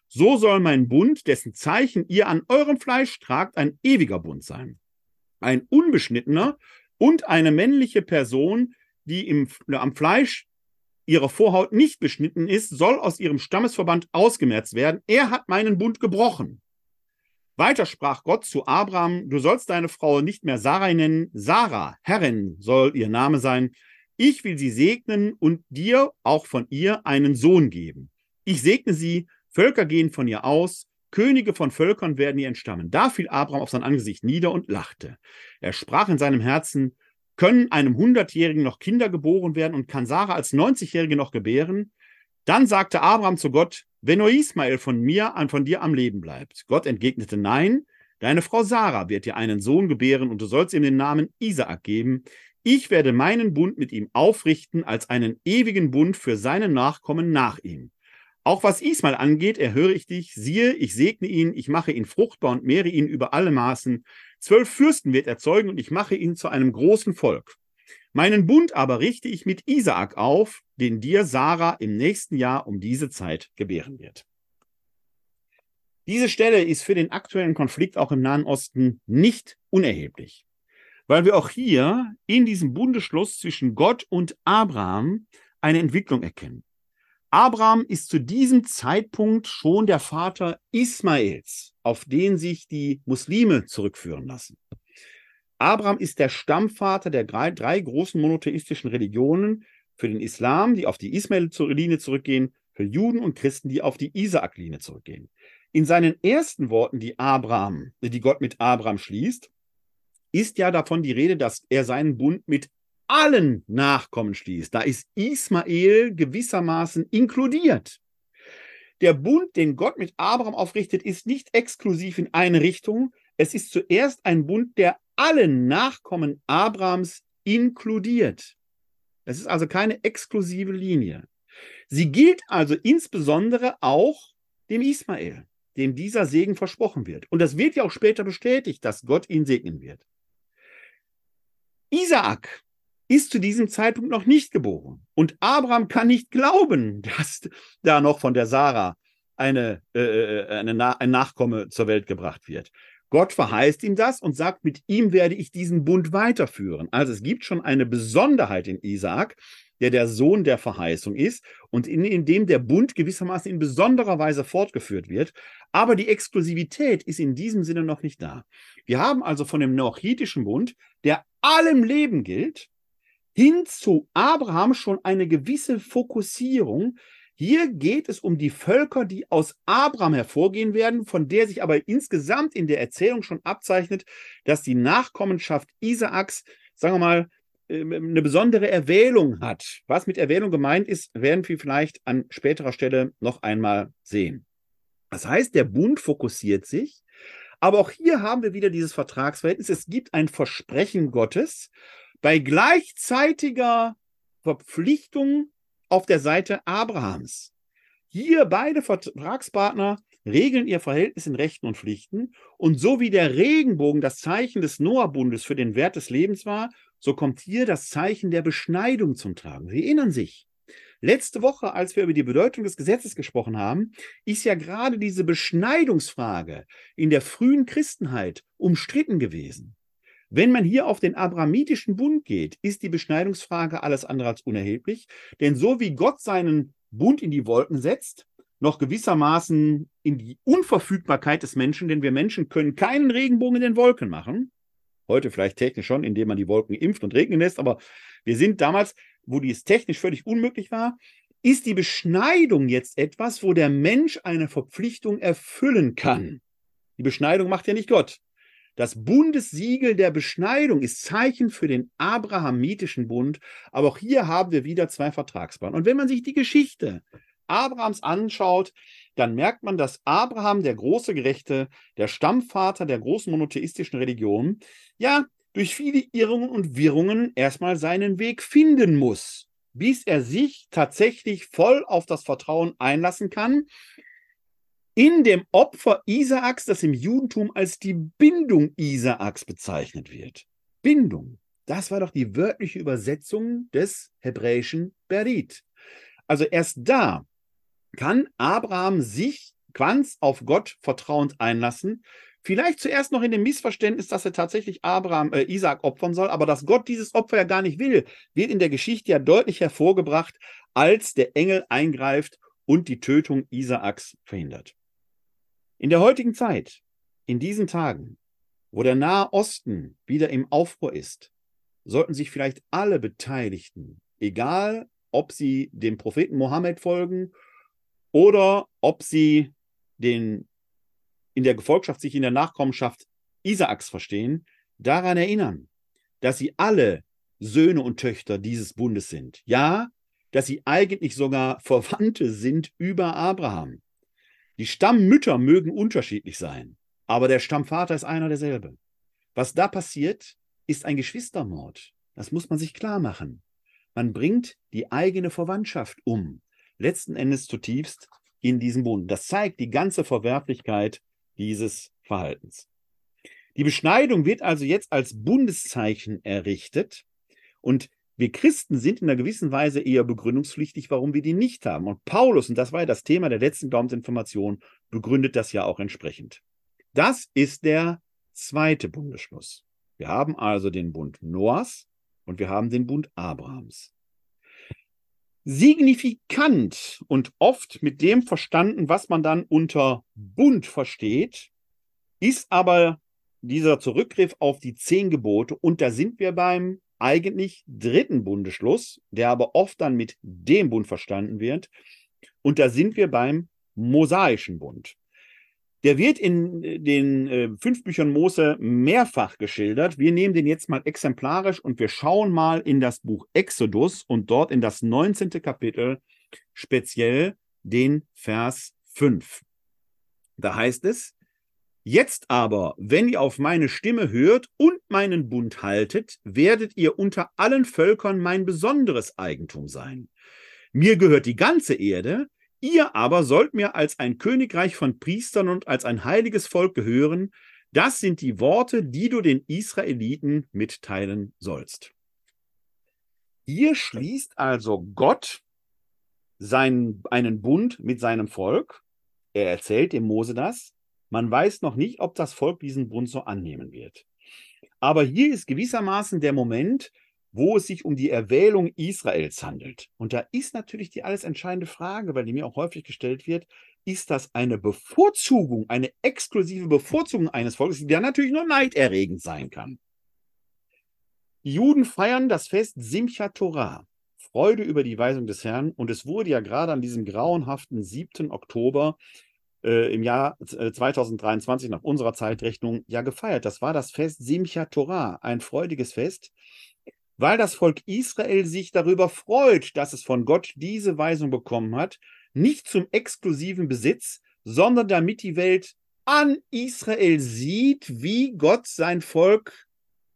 So soll mein Bund, dessen Zeichen ihr an eurem Fleisch tragt, ein ewiger Bund sein. Ein unbeschnittener und eine männliche Person, die am Fleisch ihrer Vorhaut nicht beschnitten ist, soll aus ihrem Stammesverband ausgemerzt werden. Er hat meinen Bund gebrochen. Weiter sprach Gott zu Abraham: Du sollst deine Frau nicht mehr Sarai nennen, Sarah, Herrin soll ihr Name sein. Ich will sie segnen und dir auch von ihr einen Sohn geben. Ich segne sie, Völker gehen von ihr aus, Könige von Völkern werden ihr entstammen. Da fiel Abraham auf sein Angesicht nieder und lachte. Er sprach in seinem Herzen: Können einem 100-Jährigen noch Kinder geboren werden und kann Sarah als 90-Jährige noch gebären? Dann sagte Abraham zu Gott: Wenn nur Ismael von dir am Leben bleibt. Gott entgegnete: Nein, deine Frau Sarah wird dir einen Sohn gebären und du sollst ihm den Namen Isaak geben. Ich werde meinen Bund mit ihm aufrichten als einen ewigen Bund für seine Nachkommen nach ihm. Auch was Ismael angeht, erhöre ich dich. Siehe, ich segne ihn, ich mache ihn fruchtbar und mehre ihn über alle Maßen. 12 Fürsten wird er zeugen und ich mache ihn zu einem großen Volk. Meinen Bund aber richte ich mit Isaak auf, den dir Sarah im nächsten Jahr um diese Zeit gebären wird. Diese Stelle ist für den aktuellen Konflikt auch im Nahen Osten nicht unerheblich, weil wir auch hier in diesem Bundesschluss zwischen Gott und Abraham eine Entwicklung erkennen. Abraham ist zu diesem Zeitpunkt schon der Vater Ismaels, auf den sich die Muslime zurückführen lassen. Abraham ist der Stammvater der drei großen monotheistischen Religionen, für den Islam, die auf die Ismael-Linie zurückgehen, für Juden und Christen, die auf die Isaak-Linie zurückgehen. In seinen ersten Worten, die Gott mit Abraham schließt, ist ja davon die Rede, dass er seinen Bund mit allen Nachkommen schließt. Da ist Ismael gewissermaßen inkludiert. Der Bund, den Gott mit Abraham aufrichtet, ist nicht exklusiv in eine Richtung. Es ist zuerst ein Bund, der alle Nachkommen Abrahams inkludiert. Es ist also keine exklusive Linie. Sie gilt also insbesondere auch dem Ismael, dem dieser Segen versprochen wird. Und das wird ja auch später bestätigt, dass Gott ihn segnen wird. Isaak ist zu diesem Zeitpunkt noch nicht geboren. Und Abraham kann nicht glauben, dass da noch von der Sarah ein Nachkomme zur Welt gebracht wird. Gott verheißt ihm das und sagt, mit ihm werde ich diesen Bund weiterführen. Also es gibt schon eine Besonderheit in Isaak, der Sohn der Verheißung ist und in dem der Bund gewissermaßen in besonderer Weise fortgeführt wird. Aber die Exklusivität ist in diesem Sinne noch nicht da. Wir haben also von dem noachitischen Bund, der allem Leben gilt, hin zu Abraham schon eine gewisse Fokussierung. Hier geht es um die Völker, die aus Abraham hervorgehen werden, von der sich aber insgesamt in der Erzählung schon abzeichnet, dass die Nachkommenschaft Isaaks, sagen wir mal, eine besondere Erwählung hat. Was mit Erwählung gemeint ist, werden wir vielleicht an späterer Stelle noch einmal sehen. Das heißt, der Bund fokussiert sich, aber auch hier haben wir wieder dieses Vertragsverhältnis. Es gibt ein Versprechen Gottes bei gleichzeitiger Verpflichtung auf der Seite Abrahams. Hier beide Vertragspartner regeln ihr Verhältnis in Rechten und Pflichten. Und so wie der Regenbogen das Zeichen des Noah-Bundes für den Wert des Lebens war, so kommt hier das Zeichen der Beschneidung zum Tragen. Sie erinnern sich, letzte Woche, als wir über die Bedeutung des Gesetzes gesprochen haben, ist ja gerade diese Beschneidungsfrage in der frühen Christenheit umstritten gewesen. Wenn man hier auf den abrahamitischen Bund geht, ist die Beschneidungsfrage alles andere als unerheblich, denn so wie Gott seinen Bund in die Wolken setzt, noch gewissermaßen in die Unverfügbarkeit des Menschen, denn wir Menschen können keinen Regenbogen in den Wolken machen, heute vielleicht technisch schon, indem man die Wolken impft und regnen lässt, aber wir sind damals, wo dies technisch völlig unmöglich war, ist die Beschneidung jetzt etwas, wo der Mensch eine Verpflichtung erfüllen kann. Die Beschneidung macht ja nicht Gott. Das Bundessiegel der Beschneidung ist Zeichen für den abrahamitischen Bund, aber auch hier haben wir wieder zwei Vertragspartner. Und wenn man sich die Geschichte Abrahams anschaut, dann merkt man, dass Abraham, der große Gerechte, der Stammvater der großen monotheistischen Religion, ja, durch viele Irrungen und Wirrungen erstmal seinen Weg finden muss, bis er sich tatsächlich voll auf das Vertrauen einlassen kann, in dem Opfer Isaaks, das im Judentum als die Bindung Isaaks bezeichnet wird. Bindung, das war doch die wörtliche Übersetzung des hebräischen Berit. Also erst da kann Abraham sich Konsequenz auf Gott vertrauend einlassen. Vielleicht zuerst noch in dem Missverständnis, dass er tatsächlich Isaak opfern soll, aber dass Gott dieses Opfer ja gar nicht will, wird in der Geschichte ja deutlich hervorgebracht, als der Engel eingreift und die Tötung Isaaks verhindert. In der heutigen Zeit, in diesen Tagen, wo der Nahe Osten wieder im Aufruhr ist, sollten sich vielleicht alle Beteiligten, egal ob sie dem Propheten Mohammed folgen oder ob sie in der Gefolgschaft sich in der Nachkommenschaft Isaaks verstehen, daran erinnern, dass sie alle Söhne und Töchter dieses Bundes sind. Ja, dass sie eigentlich sogar Verwandte sind über Abraham. Die Stammmütter mögen unterschiedlich sein, aber der Stammvater ist einer derselbe. Was da passiert, ist ein Geschwistermord. Das muss man sich klar machen. Man bringt die eigene Verwandtschaft um, letzten Endes zutiefst in diesem Bund. Das zeigt die ganze Verwerflichkeit dieses Verhaltens. Die Beschneidung wird also jetzt als Bundeszeichen errichtet und wir Christen sind in einer gewissen Weise eher begründungspflichtig, warum wir die nicht haben. Und Paulus, und das war ja das Thema der letzten Glaubensinformation, begründet das ja auch entsprechend. Das ist der zweite Bundesschluss. Wir haben also den Bund Noahs und wir haben den Bund Abrahams. Signifikant und oft mit dem verstanden, was man dann unter Bund versteht, ist aber dieser Zurückgriff auf die 10 Gebote. Und da sind wir beim eigentlich dritten Bundesschluss, der aber oft dann mit dem Bund verstanden wird. Und da sind wir beim Mosaischen Bund. Der wird in den 5 Büchern Mose mehrfach geschildert. Wir nehmen den jetzt mal exemplarisch und wir schauen mal in das Buch Exodus und dort in das 19. Kapitel, speziell den Vers 5. Da heißt es: Jetzt aber, wenn ihr auf meine Stimme hört und meinen Bund haltet, werdet ihr unter allen Völkern mein besonderes Eigentum sein. Mir gehört die ganze Erde, ihr aber sollt mir als ein Königreich von Priestern und als ein heiliges Volk gehören. Das sind die Worte, die du den Israeliten mitteilen sollst. Hier schließt also Gott einen Bund mit seinem Volk. Er erzählt dem Mose das. Man weiß noch nicht, ob das Volk diesen Bund so annehmen wird. Aber hier ist gewissermaßen der Moment, wo es sich um die Erwählung Israels handelt. Und da ist natürlich die alles entscheidende Frage, weil die mir auch häufig gestellt wird: Ist das eine Bevorzugung, eine exklusive Bevorzugung eines Volkes, die dann natürlich nur neiderregend sein kann? Die Juden feiern das Fest Simchat Torah, Freude über die Weisung des Herrn. Und es wurde ja gerade an diesem grauenhaften 7. Oktober im Jahr 2023 nach unserer Zeitrechnung ja gefeiert. Das war das Fest Simchat Torah, ein freudiges Fest, weil das Volk Israel sich darüber freut, dass es von Gott diese Weisung bekommen hat, nicht zum exklusiven Besitz, sondern damit die Welt an Israel sieht, wie Gott sein Volk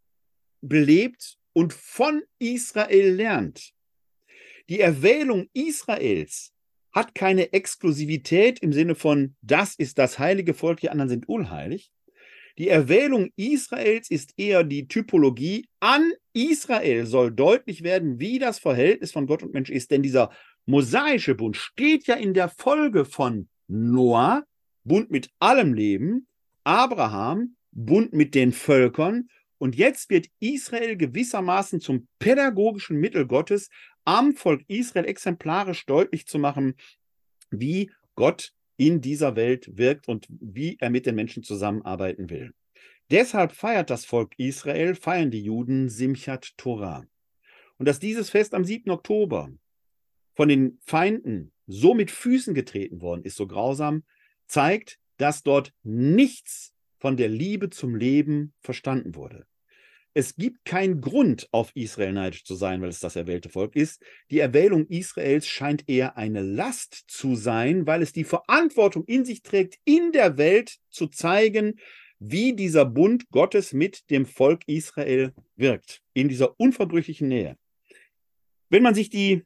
belebt und von Israel lernt. Die Erwählung Israels hat keine Exklusivität im Sinne von, das ist das heilige Volk, die anderen sind unheilig. Die Erwählung Israels ist eher die Typologie. An Israel soll deutlich werden, wie das Verhältnis von Gott und Mensch ist. Denn dieser mosaische Bund steht ja in der Folge von Noah, Bund mit allem Leben, Abraham, Bund mit den Völkern. Und jetzt wird Israel gewissermaßen zum pädagogischen Mittel Gottes, am Volk Israel exemplarisch deutlich zu machen, wie Gott in dieser Welt wirkt und wie er mit den Menschen zusammenarbeiten will. Deshalb feiert das Volk Israel, feiern die Juden Simchat Torah. Und dass dieses Fest am 7. Oktober von den Feinden so mit Füßen getreten worden ist, so grausam, zeigt, dass dort nichts von der Liebe zum Leben verstanden wurde. Es gibt keinen Grund, auf Israel neidisch zu sein, weil es das erwählte Volk ist. Die Erwählung Israels scheint eher eine Last zu sein, weil es die Verantwortung in sich trägt, in der Welt zu zeigen, wie dieser Bund Gottes mit dem Volk Israel wirkt, in dieser unverbrüchlichen Nähe. Wenn man sich die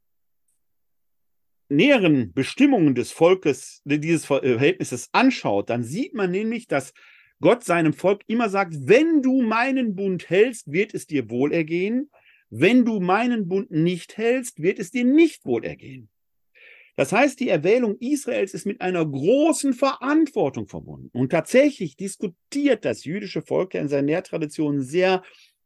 näheren Bestimmungen des Volkes, dieses Verhältnisses anschaut, dann sieht man nämlich, dass Gott seinem Volk immer sagt, wenn du meinen Bund hältst, wird es dir wohlergehen. Wenn du meinen Bund nicht hältst, wird es dir nicht wohlergehen. Das heißt, die Erwählung Israels ist mit einer großen Verantwortung verbunden. Und tatsächlich diskutiert das jüdische Volk ja in seinen Lehrtraditionen sehr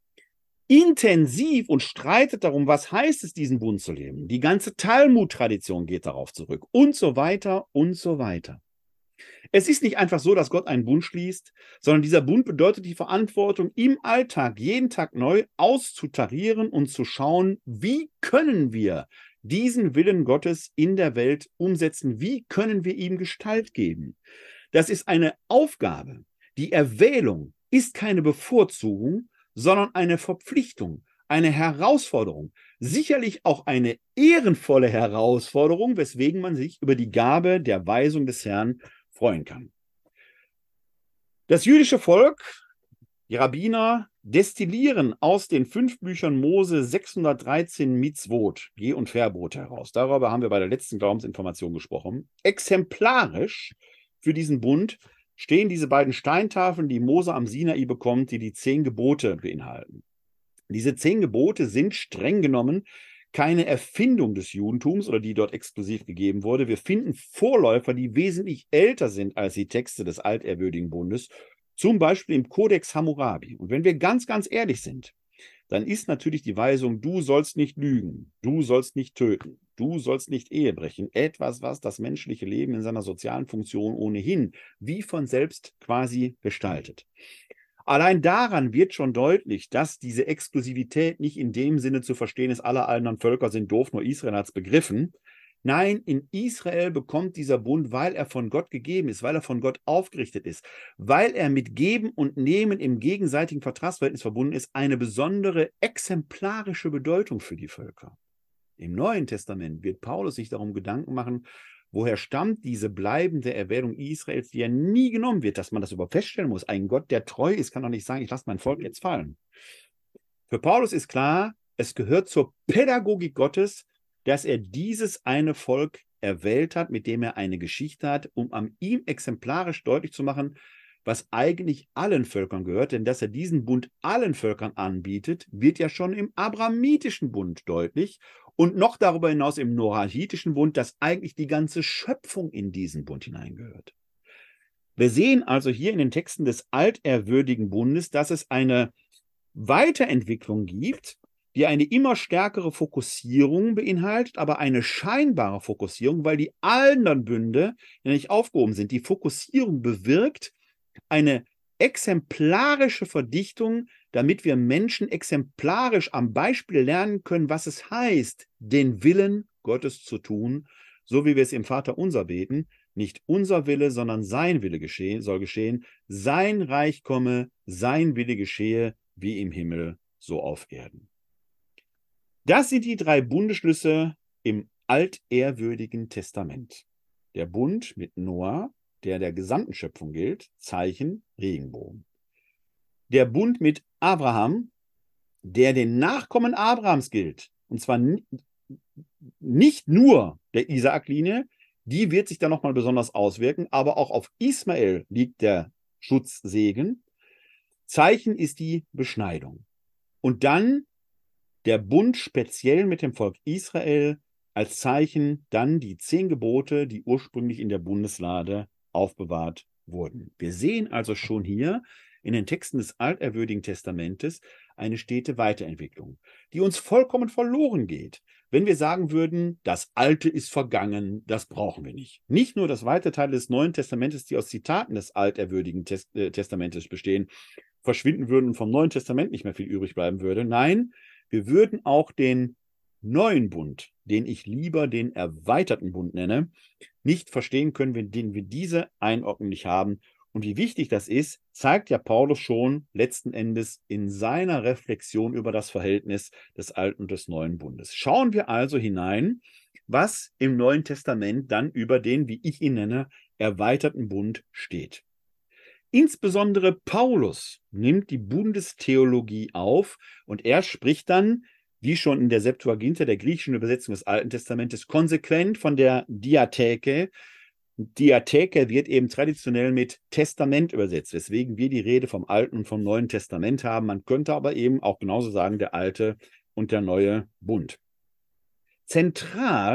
intensiv und streitet darum, was heißt es, diesen Bund zu leben. Die ganze Talmud-Tradition geht darauf zurück und so weiter und so weiter. Es ist nicht einfach so, dass Gott einen Bund schließt, sondern dieser Bund bedeutet die Verantwortung, im Alltag jeden Tag neu auszutarieren und zu schauen, wie können wir diesen Willen Gottes in der Welt umsetzen, wie können wir ihm Gestalt geben. Das ist eine Aufgabe. Die Erwählung ist keine Bevorzugung, sondern eine Verpflichtung, eine Herausforderung, sicherlich auch eine ehrenvolle Herausforderung, weswegen man sich über die Gabe der Weisung des Herrn freuen kann. Das jüdische Volk, die Rabbiner, destillieren aus den 5 Büchern Mose 613 Mitzvot, Geh- und Verbote heraus. Darüber haben wir bei der letzten Glaubensinformation gesprochen. Exemplarisch für diesen Bund stehen diese beiden Steintafeln, die Mose am Sinai bekommt, die 10 Gebote beinhalten. Diese 10 Gebote sind streng genommen keine Erfindung des Judentums oder die dort exklusiv gegeben wurde. Wir finden Vorläufer, die wesentlich älter sind als die Texte des altehrwürdigen Bundes, zum Beispiel im Kodex Hammurabi. Und wenn wir ganz, ganz ehrlich sind, dann ist natürlich die Weisung, du sollst nicht lügen, du sollst nicht töten, du sollst nicht Ehe brechen, etwas, was das menschliche Leben in seiner sozialen Funktion ohnehin wie von selbst quasi gestaltet. Allein daran wird schon deutlich, dass diese Exklusivität nicht in dem Sinne zu verstehen ist, alle anderen Völker sind doof, nur Israel hat es begriffen. Nein, in Israel bekommt dieser Bund, weil er von Gott gegeben ist, weil er von Gott aufgerichtet ist, weil er mit Geben und Nehmen im gegenseitigen Vertragsverhältnis verbunden ist, eine besondere exemplarische Bedeutung für die Völker. Im Neuen Testament wird Paulus sich darum Gedanken machen, woher stammt diese bleibende Erwählung Israels, die ja nie genommen wird, dass man das überhaupt feststellen muss. Ein Gott, der treu ist, kann doch nicht sagen, ich lasse mein Volk jetzt fallen. Für Paulus ist klar, es gehört zur Pädagogik Gottes, dass er dieses eine Volk erwählt hat, mit dem er eine Geschichte hat, um an ihm exemplarisch deutlich zu machen, was eigentlich allen Völkern gehört. Denn dass er diesen Bund allen Völkern anbietet, wird ja schon im abrahamitischen Bund deutlich. Und noch darüber hinaus im noahitischen Bund, dass eigentlich die ganze Schöpfung in diesen Bund hineingehört. Wir sehen also hier in den Texten des altehrwürdigen Bundes, dass es eine Weiterentwicklung gibt, die eine immer stärkere Fokussierung beinhaltet, aber eine scheinbare Fokussierung, weil die anderen Bünde ja nicht aufgehoben sind. Die Fokussierung bewirkt eine exemplarische Verdichtung, damit wir Menschen exemplarisch am Beispiel lernen können, was es heißt, den Willen Gottes zu tun, so wie wir es im Vaterunser beten. Nicht unser Wille, sondern sein Wille soll geschehen. Sein Reich komme, sein Wille geschehe, wie im Himmel, so auf Erden. Das sind die 3 Bundesschlüsse im altehrwürdigen Testament. Der Bund mit Noah, der gesamten Schöpfung gilt, Zeichen Regenbogen. Der Bund mit Abraham, der den Nachkommen Abrahams gilt, und zwar nicht nur der Isaak-Linie, die wird sich dann nochmal besonders auswirken, aber auch auf Ismael liegt der Schutzsegen. Zeichen ist die Beschneidung. Und dann der Bund speziell mit dem Volk Israel, als Zeichen dann die 10 Gebote, die ursprünglich in der Bundeslade aufbewahrt wurden. Wir sehen also schon hier in den Texten des altehrwürdigen Testamentes eine stete Weiterentwicklung, die uns vollkommen verloren geht, wenn wir sagen würden, das Alte ist vergangen, das brauchen wir nicht. Nicht nur, dass weite Teile des Neuen Testamentes, die aus Zitaten des altehrwürdigen Testamentes bestehen, verschwinden würden und vom Neuen Testament nicht mehr viel übrig bleiben würde. Nein, wir würden auch den neuen Bund, den ich lieber den erweiterten Bund nenne, nicht verstehen können, wenn wir diese Einordnung nicht haben. Und wie wichtig das ist, zeigt ja Paulus schon letzten Endes in seiner Reflexion über das Verhältnis des Alten und des Neuen Bundes. Schauen wir also hinein, was im Neuen Testament dann über den, wie ich ihn nenne, erweiterten Bund steht. Insbesondere Paulus nimmt die Bundestheologie auf und er spricht dann, wie schon in der Septuaginta, der griechischen Übersetzung des Alten Testamentes, konsequent von der Diatheke. Diatheke wird eben traditionell mit Testament übersetzt, weswegen wir die Rede vom Alten und vom Neuen Testament haben. Man könnte aber eben auch genauso sagen, der Alte und der Neue Bund. Zentral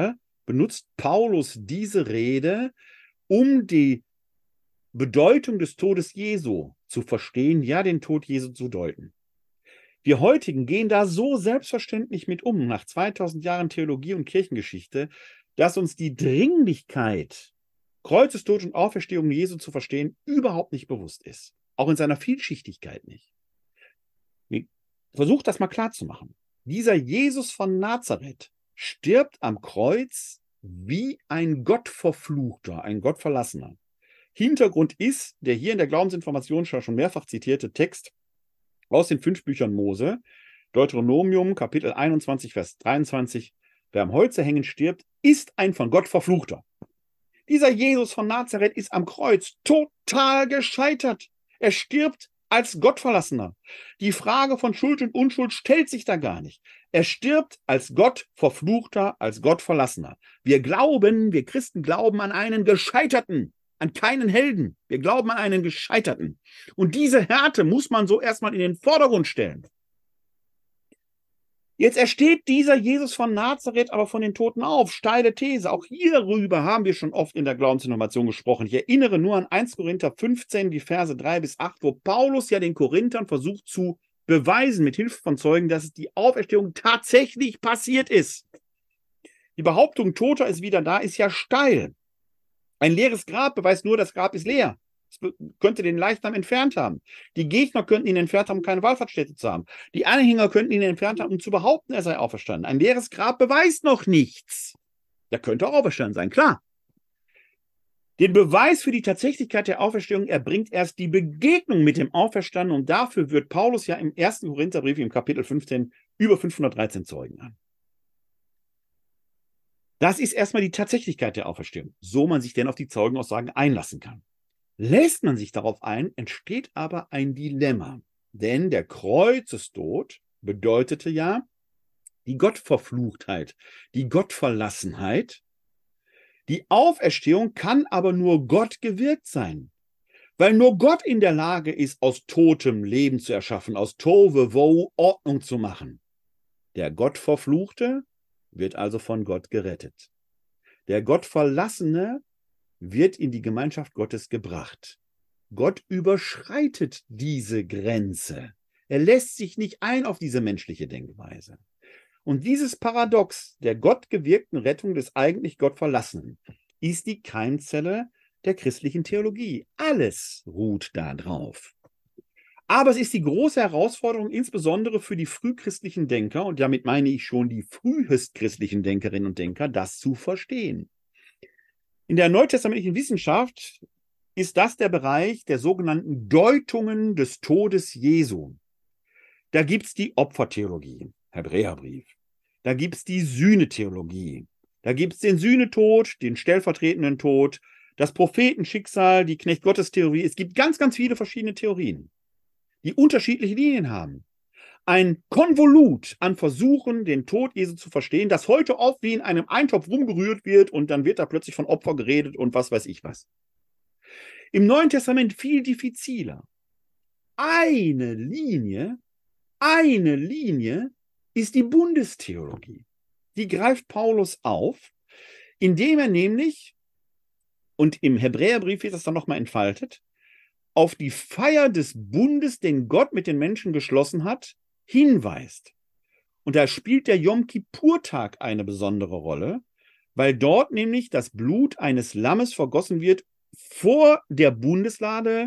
benutzt Paulus diese Rede, um die Bedeutung des Todes Jesu zu verstehen, ja, den Tod Jesu zu deuten. Wir heutigen gehen da so selbstverständlich mit um, nach 2000 Jahren Theologie und Kirchengeschichte, dass uns die Dringlichkeit, Kreuzestod und Auferstehung Jesu zu verstehen, überhaupt nicht bewusst ist. Auch in seiner Vielschichtigkeit nicht. Versucht das mal klarzumachen. Dieser Jesus von Nazareth stirbt am Kreuz wie ein Gottverfluchter, ein Gottverlassener. Hintergrund ist der hier in der Glaubensinformation schon mehrfach zitierte Text aus den 5 Büchern Mose, Deuteronomium, Kapitel 21, Vers 23. Wer am Holze hängen stirbt, ist ein von Gott Verfluchter. Dieser Jesus von Nazareth ist am Kreuz total gescheitert. Er stirbt als Gottverlassener. Die Frage von Schuld und Unschuld stellt sich da gar nicht. Er stirbt als Gottverfluchter, als Gottverlassener. Wir Christen glauben an einen Gescheiterten, an keinen Helden. Wir glauben an einen Gescheiterten. Und diese Härte muss man so erstmal in den Vordergrund stellen. Jetzt ersteht dieser Jesus von Nazareth aber von den Toten auf. Steile These. Auch hierüber haben wir schon oft in der Glaubensinformation gesprochen. Ich erinnere nur an 1 Korinther 15, die Verse 3 bis 8, wo Paulus ja den Korinthern versucht zu beweisen, mit Hilfe von Zeugen, dass die Auferstehung tatsächlich passiert ist. Die Behauptung, Toter ist wieder da, ist ja steil. Ein leeres Grab beweist nur, das Grab ist leer. Es könnte den Leichnam entfernt haben. Die Gegner könnten ihn entfernt haben, um keine Wallfahrtsstätte zu haben. Die Anhänger könnten ihn entfernt haben, um zu behaupten, er sei auferstanden. Ein leeres Grab beweist noch nichts. Der könnte auch auferstanden sein, klar. Den Beweis für die Tatsächlichkeit der Auferstehung erbringt erst die Begegnung mit dem Auferstandenen. Und dafür führt Paulus ja im 1. Korintherbrief im Kapitel 15 über 513 Zeugen an. Das ist erstmal die Tatsächlichkeit der Auferstehung, so man sich denn auf die Zeugenaussagen einlassen kann. Lässt man sich darauf ein, entsteht aber ein Dilemma. Denn der Kreuzestod bedeutete ja die Gottverfluchtheit, die Gottverlassenheit. Die Auferstehung kann aber nur Gott gewirkt sein, weil nur Gott in der Lage ist, aus totem Leben zu erschaffen, aus Tove, Wo, Ordnung zu machen. Der Gottverfluchte wird also von Gott gerettet. Der Gottverlassene wird in die Gemeinschaft Gottes gebracht. Gott überschreitet diese Grenze. Er lässt sich nicht ein auf diese menschliche Denkweise. Und dieses Paradox der gottgewirkten Rettung des eigentlich Gottverlassenen ist die Keimzelle der christlichen Theologie. Alles ruht da drauf. Aber es ist die große Herausforderung, insbesondere für die frühchristlichen Denker, und damit meine ich schon die frühestchristlichen Denkerinnen und Denker, das zu verstehen. In der neutestamentlichen Wissenschaft ist das der Bereich der sogenannten Deutungen des Todes Jesu. Da gibt es die Opfertheologie, Hebräerbrief. Da gibt es die Sühnetheologie. Da gibt es den Sühnetod, den stellvertretenden Tod, das Prophetenschicksal, die Knecht-Gottes-Theorie. Es gibt ganz, ganz viele verschiedene Theorien, die unterschiedliche Linien haben. Ein Konvolut an Versuchen, den Tod Jesu zu verstehen, das heute oft wie in einem Eintopf rumgerührt wird und dann wird da plötzlich von Opfer geredet und was weiß ich was. Im Neuen Testament viel diffiziler. Eine Linie ist die Bundestheologie. Die greift Paulus auf, indem er nämlich, und im Hebräerbrief wird das dann nochmal entfaltet, auf die Feier des Bundes, den Gott mit den Menschen geschlossen hat, hinweist. Und da spielt der Jom-Kippur-Tag eine besondere Rolle, weil dort nämlich das Blut eines Lammes vergossen wird vor der Bundeslade,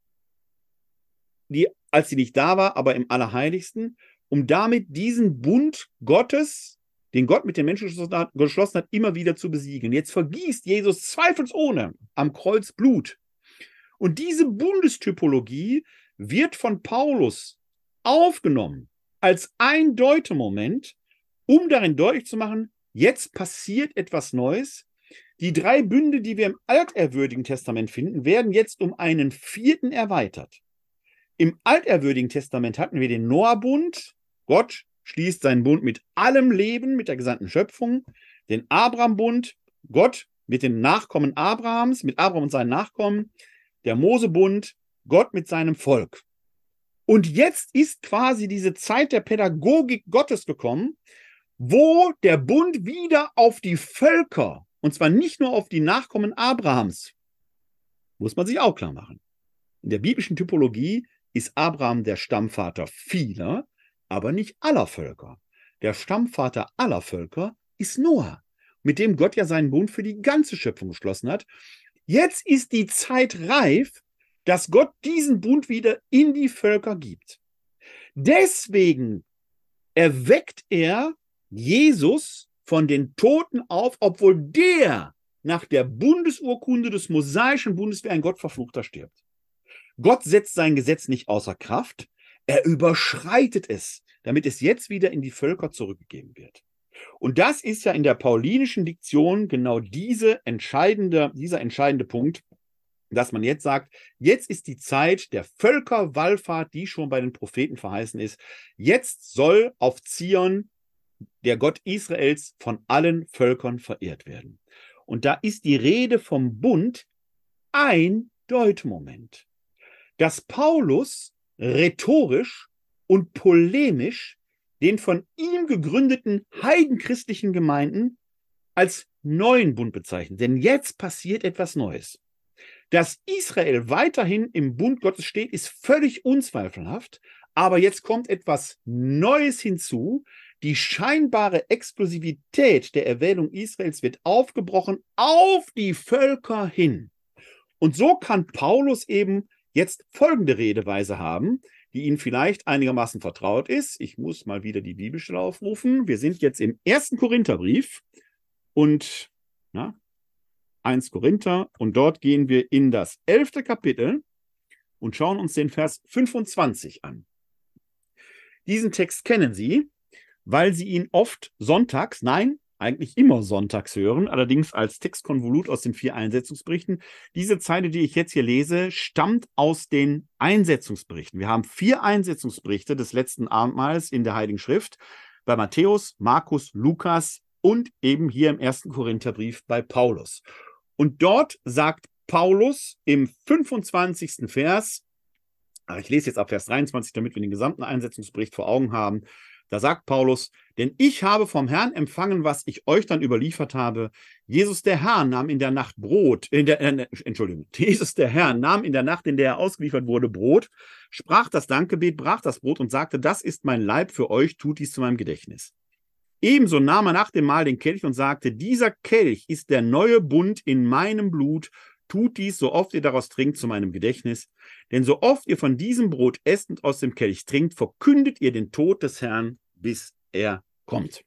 als sie nicht da war, aber im Allerheiligsten, um damit diesen Bund Gottes, den Gott mit den Menschen geschlossen hat, immer wieder zu besiegeln. Jetzt vergießt Jesus zweifelsohne am Kreuz Blut. Und diese Bundestypologie wird von Paulus aufgenommen als ein Deutemoment, um darin deutlich zu machen, jetzt passiert etwas Neues. Die 3 Bünde, die wir im altehrwürdigen Testament finden, werden jetzt um einen 4. erweitert. Im altehrwürdigen Testament hatten wir den Noah-Bund. Gott schließt seinen Bund mit allem Leben, mit der gesamten Schöpfung. Den Abraham-Bund, Gott mit den Nachkommen Abrahams, mit Abraham und seinen Nachkommen. Der Mose-Bund, Gott mit seinem Volk. Und jetzt ist quasi diese Zeit der Pädagogik Gottes gekommen, wo der Bund wieder auf die Völker, und zwar nicht nur auf die Nachkommen Abrahams, muss man sich auch klar machen. In der biblischen Typologie ist Abraham der Stammvater vieler, aber nicht aller Völker. Der Stammvater aller Völker ist Noah, mit dem Gott ja seinen Bund für die ganze Schöpfung geschlossen hat. Jetzt ist die Zeit reif, dass Gott diesen Bund wieder in die Völker gibt. Deswegen erweckt er Jesus von den Toten auf, obwohl der nach der Bundesurkunde des mosaischen Bundes wie ein Gottverfluchter stirbt. Gott setzt sein Gesetz nicht außer Kraft, er überschreitet es, damit es jetzt wieder in die Völker zurückgegeben wird. Und das ist ja in der paulinischen Diktion genau dieser entscheidende Punkt, dass man jetzt sagt, jetzt ist die Zeit der Völkerwallfahrt, die schon bei den Propheten verheißen ist. Jetzt soll auf Zion der Gott Israels von allen Völkern verehrt werden. Und da ist die Rede vom Bund ein Deutmoment, dass Paulus rhetorisch und polemisch den von ihm gegründeten heidenchristlichen Gemeinden als neuen Bund bezeichnet. Denn jetzt passiert etwas Neues. Dass Israel weiterhin im Bund Gottes steht, ist völlig unzweifelhaft. Aber jetzt kommt etwas Neues hinzu. Die scheinbare Exklusivität der Erwählung Israels wird aufgebrochen auf die Völker hin. Und so kann Paulus eben jetzt folgende Redeweise haben, die Ihnen vielleicht einigermaßen vertraut ist. Ich muss mal wieder die Bibelstelle aufrufen. Wir sind jetzt im 1. Korintherbrief und 1 Korinther und dort gehen wir in das 11. Kapitel und schauen uns den Vers 25 an. Diesen Text kennen Sie, weil Sie ihn oft sonntags, nein, eigentlich immer sonntags hören, allerdings als Textkonvolut aus den 4 Einsetzungsberichten. Diese Zeile, die ich jetzt hier lese, stammt aus den Einsetzungsberichten. Wir haben 4 Einsetzungsberichte des letzten Abendmahls in der Heiligen Schrift bei Matthäus, Markus, Lukas und eben hier im 1. Korintherbrief bei Paulus. Und dort sagt Paulus im 25. Vers, ich lese jetzt ab Vers 23, damit wir den gesamten Einsetzungsbericht vor Augen haben. Da sagt Paulus, denn ich habe vom Herrn empfangen, was ich euch dann überliefert habe. Jesus der Herr nahm in der Nacht Jesus der Herr nahm in der Nacht, in der er ausgeliefert wurde, Brot, sprach das Dankgebet, brach das Brot und sagte, das ist mein Leib für euch, tut dies zu meinem Gedächtnis. Ebenso nahm er nach dem Mahl den Kelch und sagte, dieser Kelch ist der neue Bund in meinem Blut, tut dies, so oft ihr daraus trinkt, zu meinem Gedächtnis. Denn so oft ihr von diesem Brot esst und aus dem Kelch trinkt, verkündet ihr den Tod des Herrn, bis er kommt.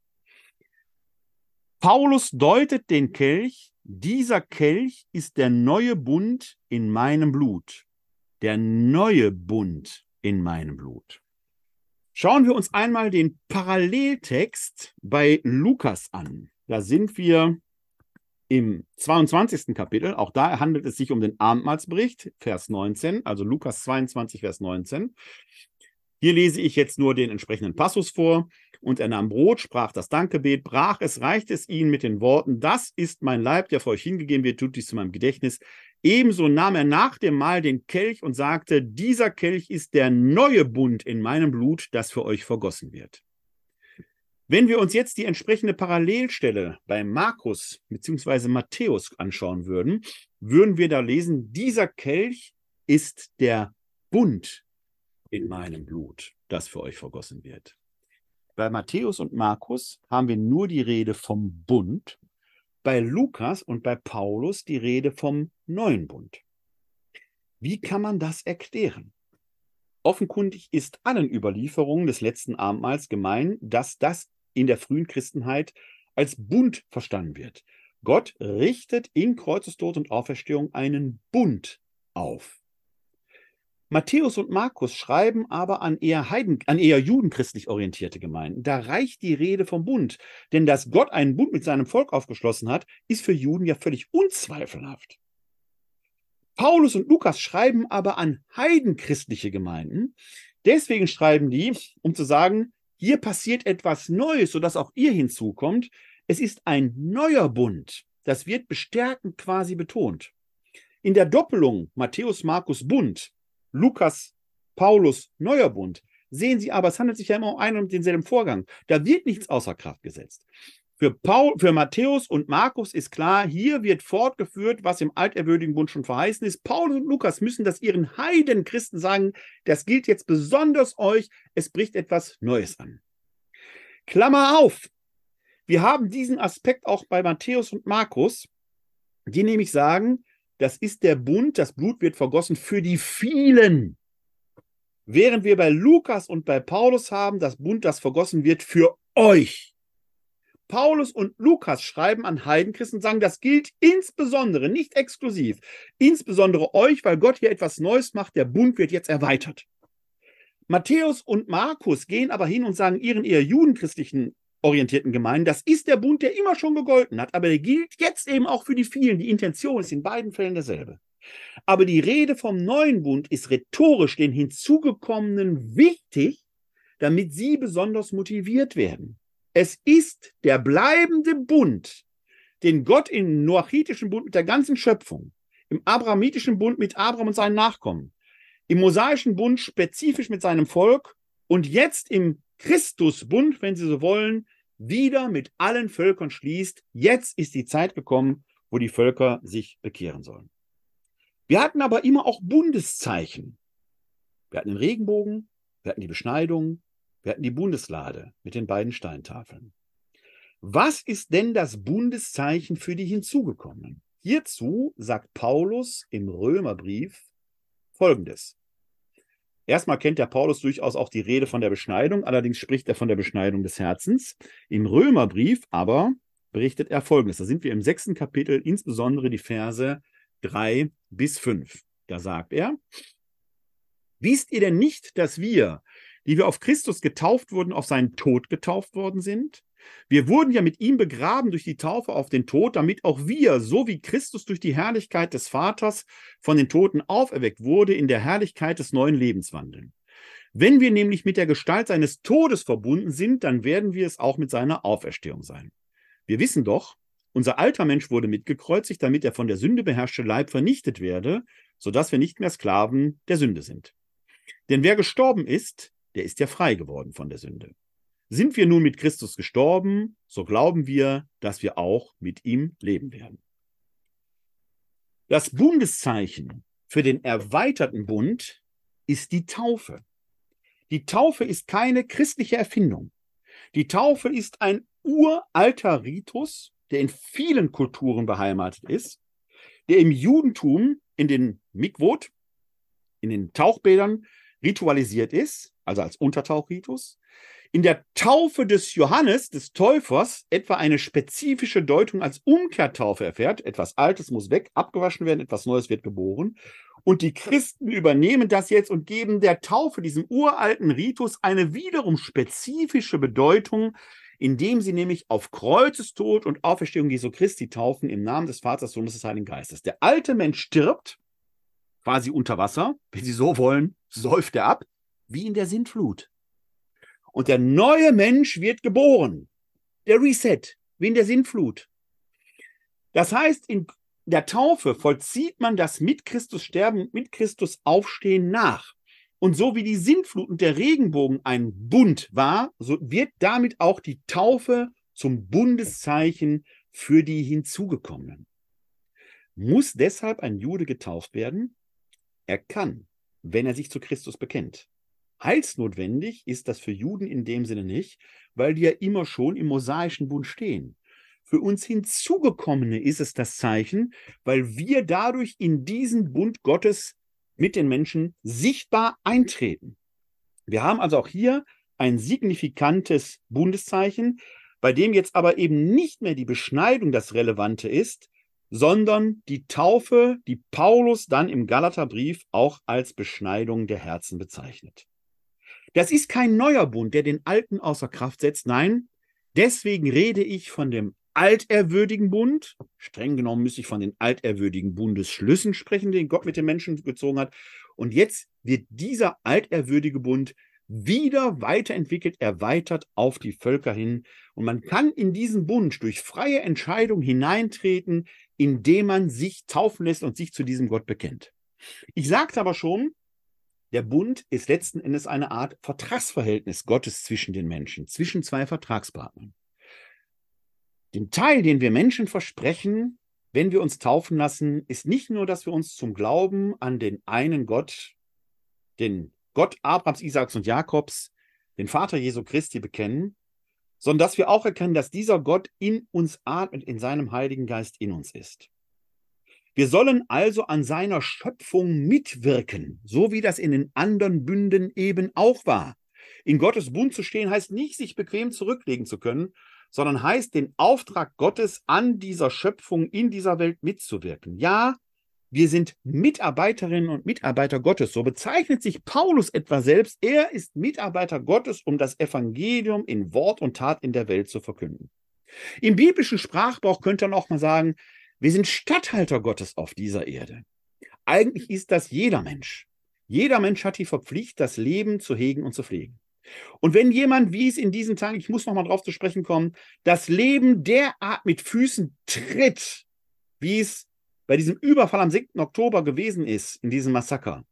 Paulus deutet den Kelch, dieser Kelch ist der neue Bund in meinem Blut. Der neue Bund in meinem Blut. Schauen wir uns einmal den Paralleltext bei Lukas an. Da sind wir im 22. Kapitel, auch da handelt es sich um den Abendmahlsbericht, Vers 19, also Lukas 22, Vers 19. Hier lese ich jetzt nur den entsprechenden Passus vor. Und er nahm Brot, sprach das Dankgebet, brach es, reichte es ihnen mit den Worten, das ist mein Leib, der für euch hingegeben wird, tut dies zu meinem Gedächtnis. Ebenso nahm er nach dem Mahl den Kelch und sagte, dieser Kelch ist der neue Bund in meinem Blut, das für euch vergossen wird. Wenn wir uns jetzt die entsprechende Parallelstelle bei Markus bzw. Matthäus anschauen würden, würden wir da lesen, dieser Kelch ist der Bund in meinem Blut, das für euch vergossen wird. Bei Matthäus und Markus haben wir nur die Rede vom Bund, bei Lukas und bei Paulus die Rede vom neuen Bund. Wie kann man das erklären? Offenkundig ist allen Überlieferungen des letzten Abendmahls gemein, dass das in der frühen Christenheit als Bund verstanden wird. Gott richtet in Kreuzestod und Auferstehung einen Bund auf. Matthäus und Markus schreiben aber an eher judenchristlich orientierte Gemeinden. Da reicht die Rede vom Bund. Denn dass Gott einen Bund mit seinem Volk aufgeschlossen hat, ist für Juden ja völlig unzweifelhaft. Paulus und Lukas schreiben aber an heidenchristliche Gemeinden. Deswegen schreiben die, um zu sagen, hier passiert etwas Neues, sodass auch ihr hinzukommt. Es ist ein neuer Bund. Das wird bestärkend quasi betont. In der Doppelung Matthäus, Markus, Bund, Lukas, Paulus, neuer Bund, Sehen Sie aber, es handelt sich ja immer um einen und denselben Vorgang. Da wird nichts außer Kraft gesetzt. Für Matthäus und Markus ist klar, hier wird fortgeführt, was im altehrwürdigen Bund schon verheißen ist. Paulus und Lukas müssen das ihren Heidenchristen sagen, das gilt jetzt besonders euch, es bricht etwas Neues an. Klammer auf, wir haben diesen Aspekt auch bei Matthäus und Markus, die nämlich sagen, das ist der Bund, das Blut wird vergossen für die vielen. Während wir bei Lukas und bei Paulus haben, das Bund, das vergossen wird für euch. Paulus und Lukas schreiben an Heidenchristen und sagen, das gilt insbesondere, nicht exklusiv, insbesondere euch, weil Gott hier etwas Neues macht, der Bund wird jetzt erweitert. Matthäus und Markus gehen aber hin und sagen ihren eher judenchristlichen orientierten Gemeinden, das ist der Bund, der immer schon gegolten hat, aber der gilt jetzt eben auch für die vielen. Die Intention ist in beiden Fällen derselbe. Aber die Rede vom neuen Bund ist rhetorisch den Hinzugekommenen wichtig, damit sie besonders motiviert werden. Es ist der bleibende Bund, den Gott im noachitischen Bund mit der ganzen Schöpfung, im abrahamitischen Bund mit Abraham und seinen Nachkommen, im mosaischen Bund spezifisch mit seinem Volk und jetzt im Christusbund, wenn Sie so wollen, wieder mit allen Völkern schließt. Jetzt ist die Zeit gekommen, wo die Völker sich bekehren sollen. Wir hatten aber immer auch Bundeszeichen. Wir hatten den Regenbogen, wir hatten die Beschneidung, wir hatten die Bundeslade mit den beiden Steintafeln. Was ist denn das Bundeszeichen für die Hinzugekommenen? Hierzu sagt Paulus im Römerbrief Folgendes. Erstmal kennt der Paulus durchaus auch die Rede von der Beschneidung, allerdings spricht er von der Beschneidung des Herzens. Im Römerbrief aber berichtet er Folgendes. Da sind wir im 6. Kapitel, insbesondere die Verse 3 bis 5. Da sagt er, wisst ihr denn nicht, dass wir, die wir auf Christus getauft wurden, auf seinen Tod getauft worden sind? Wir wurden ja mit ihm begraben durch die Taufe auf den Tod, damit auch wir, so wie Christus durch die Herrlichkeit des Vaters von den Toten auferweckt wurde, in der Herrlichkeit des neuen Lebens wandeln. Wenn wir nämlich mit der Gestalt seines Todes verbunden sind, dann werden wir es auch mit seiner Auferstehung sein. Wir wissen doch, unser alter Mensch wurde mitgekreuzigt, damit der von der Sünde beherrschte Leib vernichtet werde, sodass wir nicht mehr Sklaven der Sünde sind. Denn wer gestorben ist, der ist ja frei geworden von der Sünde. Sind wir nun mit Christus gestorben, so glauben wir, dass wir auch mit ihm leben werden. Das Bundeszeichen für den erweiterten Bund ist die Taufe. Die Taufe ist keine christliche Erfindung. Die Taufe ist ein uralter Ritus, der in vielen Kulturen beheimatet ist, der im Judentum in den Mikwot, in den Tauchbädern, ritualisiert ist, also als Untertauchritus. In der Taufe des Johannes, des Täufers, etwa eine spezifische Deutung als Umkehrtaufe erfährt. Etwas Altes muss weg, abgewaschen werden, etwas Neues wird geboren. Und die Christen übernehmen das jetzt und geben der Taufe, diesem uralten Ritus, eine wiederum spezifische Bedeutung, indem sie nämlich auf Kreuzestod und Auferstehung Jesu Christi taufen im Namen des Vaters, Sohnes des Heiligen Geistes. Der alte Mensch stirbt, quasi unter Wasser, wenn Sie so wollen, säuft er ab, wie in der Sintflut. Und der neue Mensch wird geboren. Der Reset, wie in der Sintflut. Das heißt, in der Taufe vollzieht man das mit Christus Sterben und mit Christus Aufstehen nach. Und so wie die Sintflut und der Regenbogen ein Bund war, so wird damit auch die Taufe zum Bundeszeichen für die Hinzugekommenen. Muss deshalb ein Jude getauft werden? Er kann, wenn er sich zu Christus bekennt. Heilsnotwendig ist das für Juden in dem Sinne nicht, weil die ja immer schon im mosaischen Bund stehen. Für uns Hinzugekommene ist es das Zeichen, weil wir dadurch in diesen Bund Gottes mit den Menschen sichtbar eintreten. Wir haben also auch hier ein signifikantes Bundeszeichen, bei dem jetzt aber eben nicht mehr die Beschneidung das Relevante ist, sondern die Taufe, die Paulus dann im Galaterbrief auch als Beschneidung der Herzen bezeichnet. Das ist kein neuer Bund, der den alten außer Kraft setzt. Nein, deswegen rede ich von dem altehrwürdigen Bund. Streng genommen müsste ich von den altehrwürdigen Bundesschlüssen sprechen, den Gott mit den Menschen gezogen hat. Und jetzt wird dieser altehrwürdige Bund wieder weiterentwickelt, erweitert auf die Völker hin. Und man kann in diesen Bund durch freie Entscheidung hineintreten, indem man sich taufen lässt und sich zu diesem Gott bekennt. Ich sagte aber schon, Der Bund ist letzten Endes eine Art Vertragsverhältnis Gottes zwischen den Menschen, zwischen zwei Vertragspartnern. Den Teil, den wir Menschen versprechen, wenn wir uns taufen lassen, ist nicht nur, dass wir uns zum Glauben an den einen Gott, den Gott Abrahams, Isaaks und Jakobs, den Vater Jesu Christi bekennen, sondern dass wir auch erkennen, dass dieser Gott in uns atmet, in seinem Heiligen Geist in uns ist. Wir sollen also an seiner Schöpfung mitwirken, so wie das in den anderen Bünden eben auch war. In Gottes Bund zu stehen heißt nicht, sich bequem zurücklegen zu können, sondern heißt, den Auftrag Gottes an dieser Schöpfung in dieser Welt mitzuwirken. Ja, wir sind Mitarbeiterinnen und Mitarbeiter Gottes. So bezeichnet sich Paulus etwa selbst. Er ist Mitarbeiter Gottes, um das Evangelium in Wort und Tat in der Welt zu verkünden. Im biblischen Sprachgebrauch könnte man auch mal sagen, wir sind Statthalter Gottes auf dieser Erde. Eigentlich ist das jeder Mensch. Jeder Mensch hat die Verpflichtung, das Leben zu hegen und zu pflegen. Und wenn jemand, wie es in diesen Tagen, ich muss noch mal drauf zu sprechen kommen, das Leben derart mit Füßen tritt, wie es bei diesem Überfall am 7. Oktober gewesen ist, in diesem Massaker,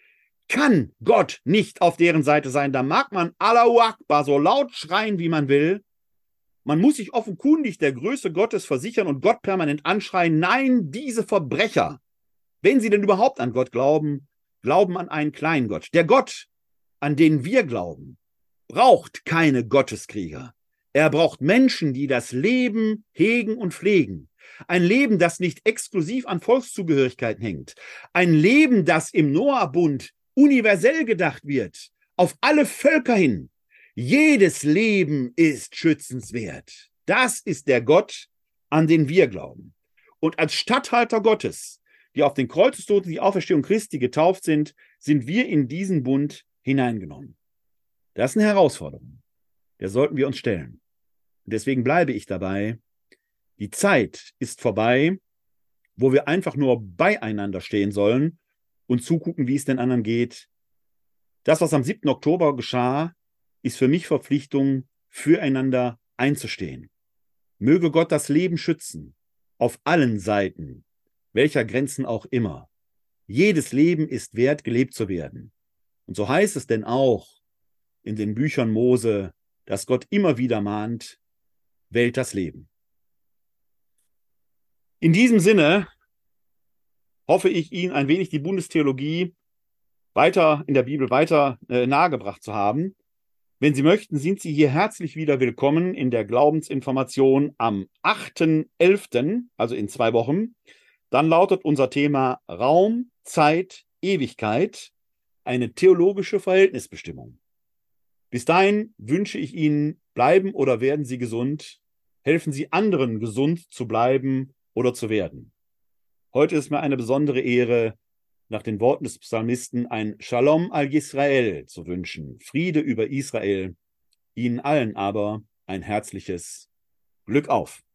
kann Gott nicht auf deren Seite sein. Da mag man Allahu Akbar so laut schreien, wie man will. Man muss sich offenkundig der Größe Gottes versichern und Gott permanent anschreien. Nein, diese Verbrecher, wenn sie denn überhaupt an Gott glauben, glauben an einen kleinen Gott. Der Gott, an den wir glauben, braucht keine Gotteskrieger. Er braucht Menschen, die das Leben hegen und pflegen. Ein Leben, das nicht exklusiv an Volkszugehörigkeit hängt. Ein Leben, das im Noah-Bund universell gedacht wird, auf alle Völker hin. Jedes Leben ist schützenswert. Das ist der Gott, an den wir glauben. Und als Statthalter Gottes, die auf den Kreuzestod und die Auferstehung Christi getauft sind, sind wir in diesen Bund hineingenommen. Das ist eine Herausforderung. Der sollten wir uns stellen. Und deswegen bleibe ich dabei. Die Zeit ist vorbei, wo wir einfach nur beieinander stehen sollen und zugucken, wie es den anderen geht. Das, was am 7. Oktober geschah, ist für mich Verpflichtung, füreinander einzustehen. Möge Gott das Leben schützen, auf allen Seiten, welcher Grenzen auch immer. Jedes Leben ist wert, gelebt zu werden. Und so heißt es denn auch in den Büchern Mose, dass Gott immer wieder mahnt, wählt das Leben. In diesem Sinne hoffe ich, Ihnen ein wenig die Bundestheologie weiter in der Bibel weiter nahegebracht zu haben. Wenn Sie möchten, sind Sie hier herzlich wieder willkommen in der Glaubensinformation am 8.11., also in 2 Wochen. Dann lautet unser Thema Raum, Zeit, Ewigkeit, eine theologische Verhältnisbestimmung. Bis dahin wünsche ich Ihnen, bleiben oder werden Sie gesund. Helfen Sie anderen, gesund zu bleiben oder zu werden. Heute ist mir eine besondere Ehre, nach den Worten des Psalmisten ein Shalom al-Yisrael zu wünschen, Friede über Israel, Ihnen allen aber ein herzliches Glück auf.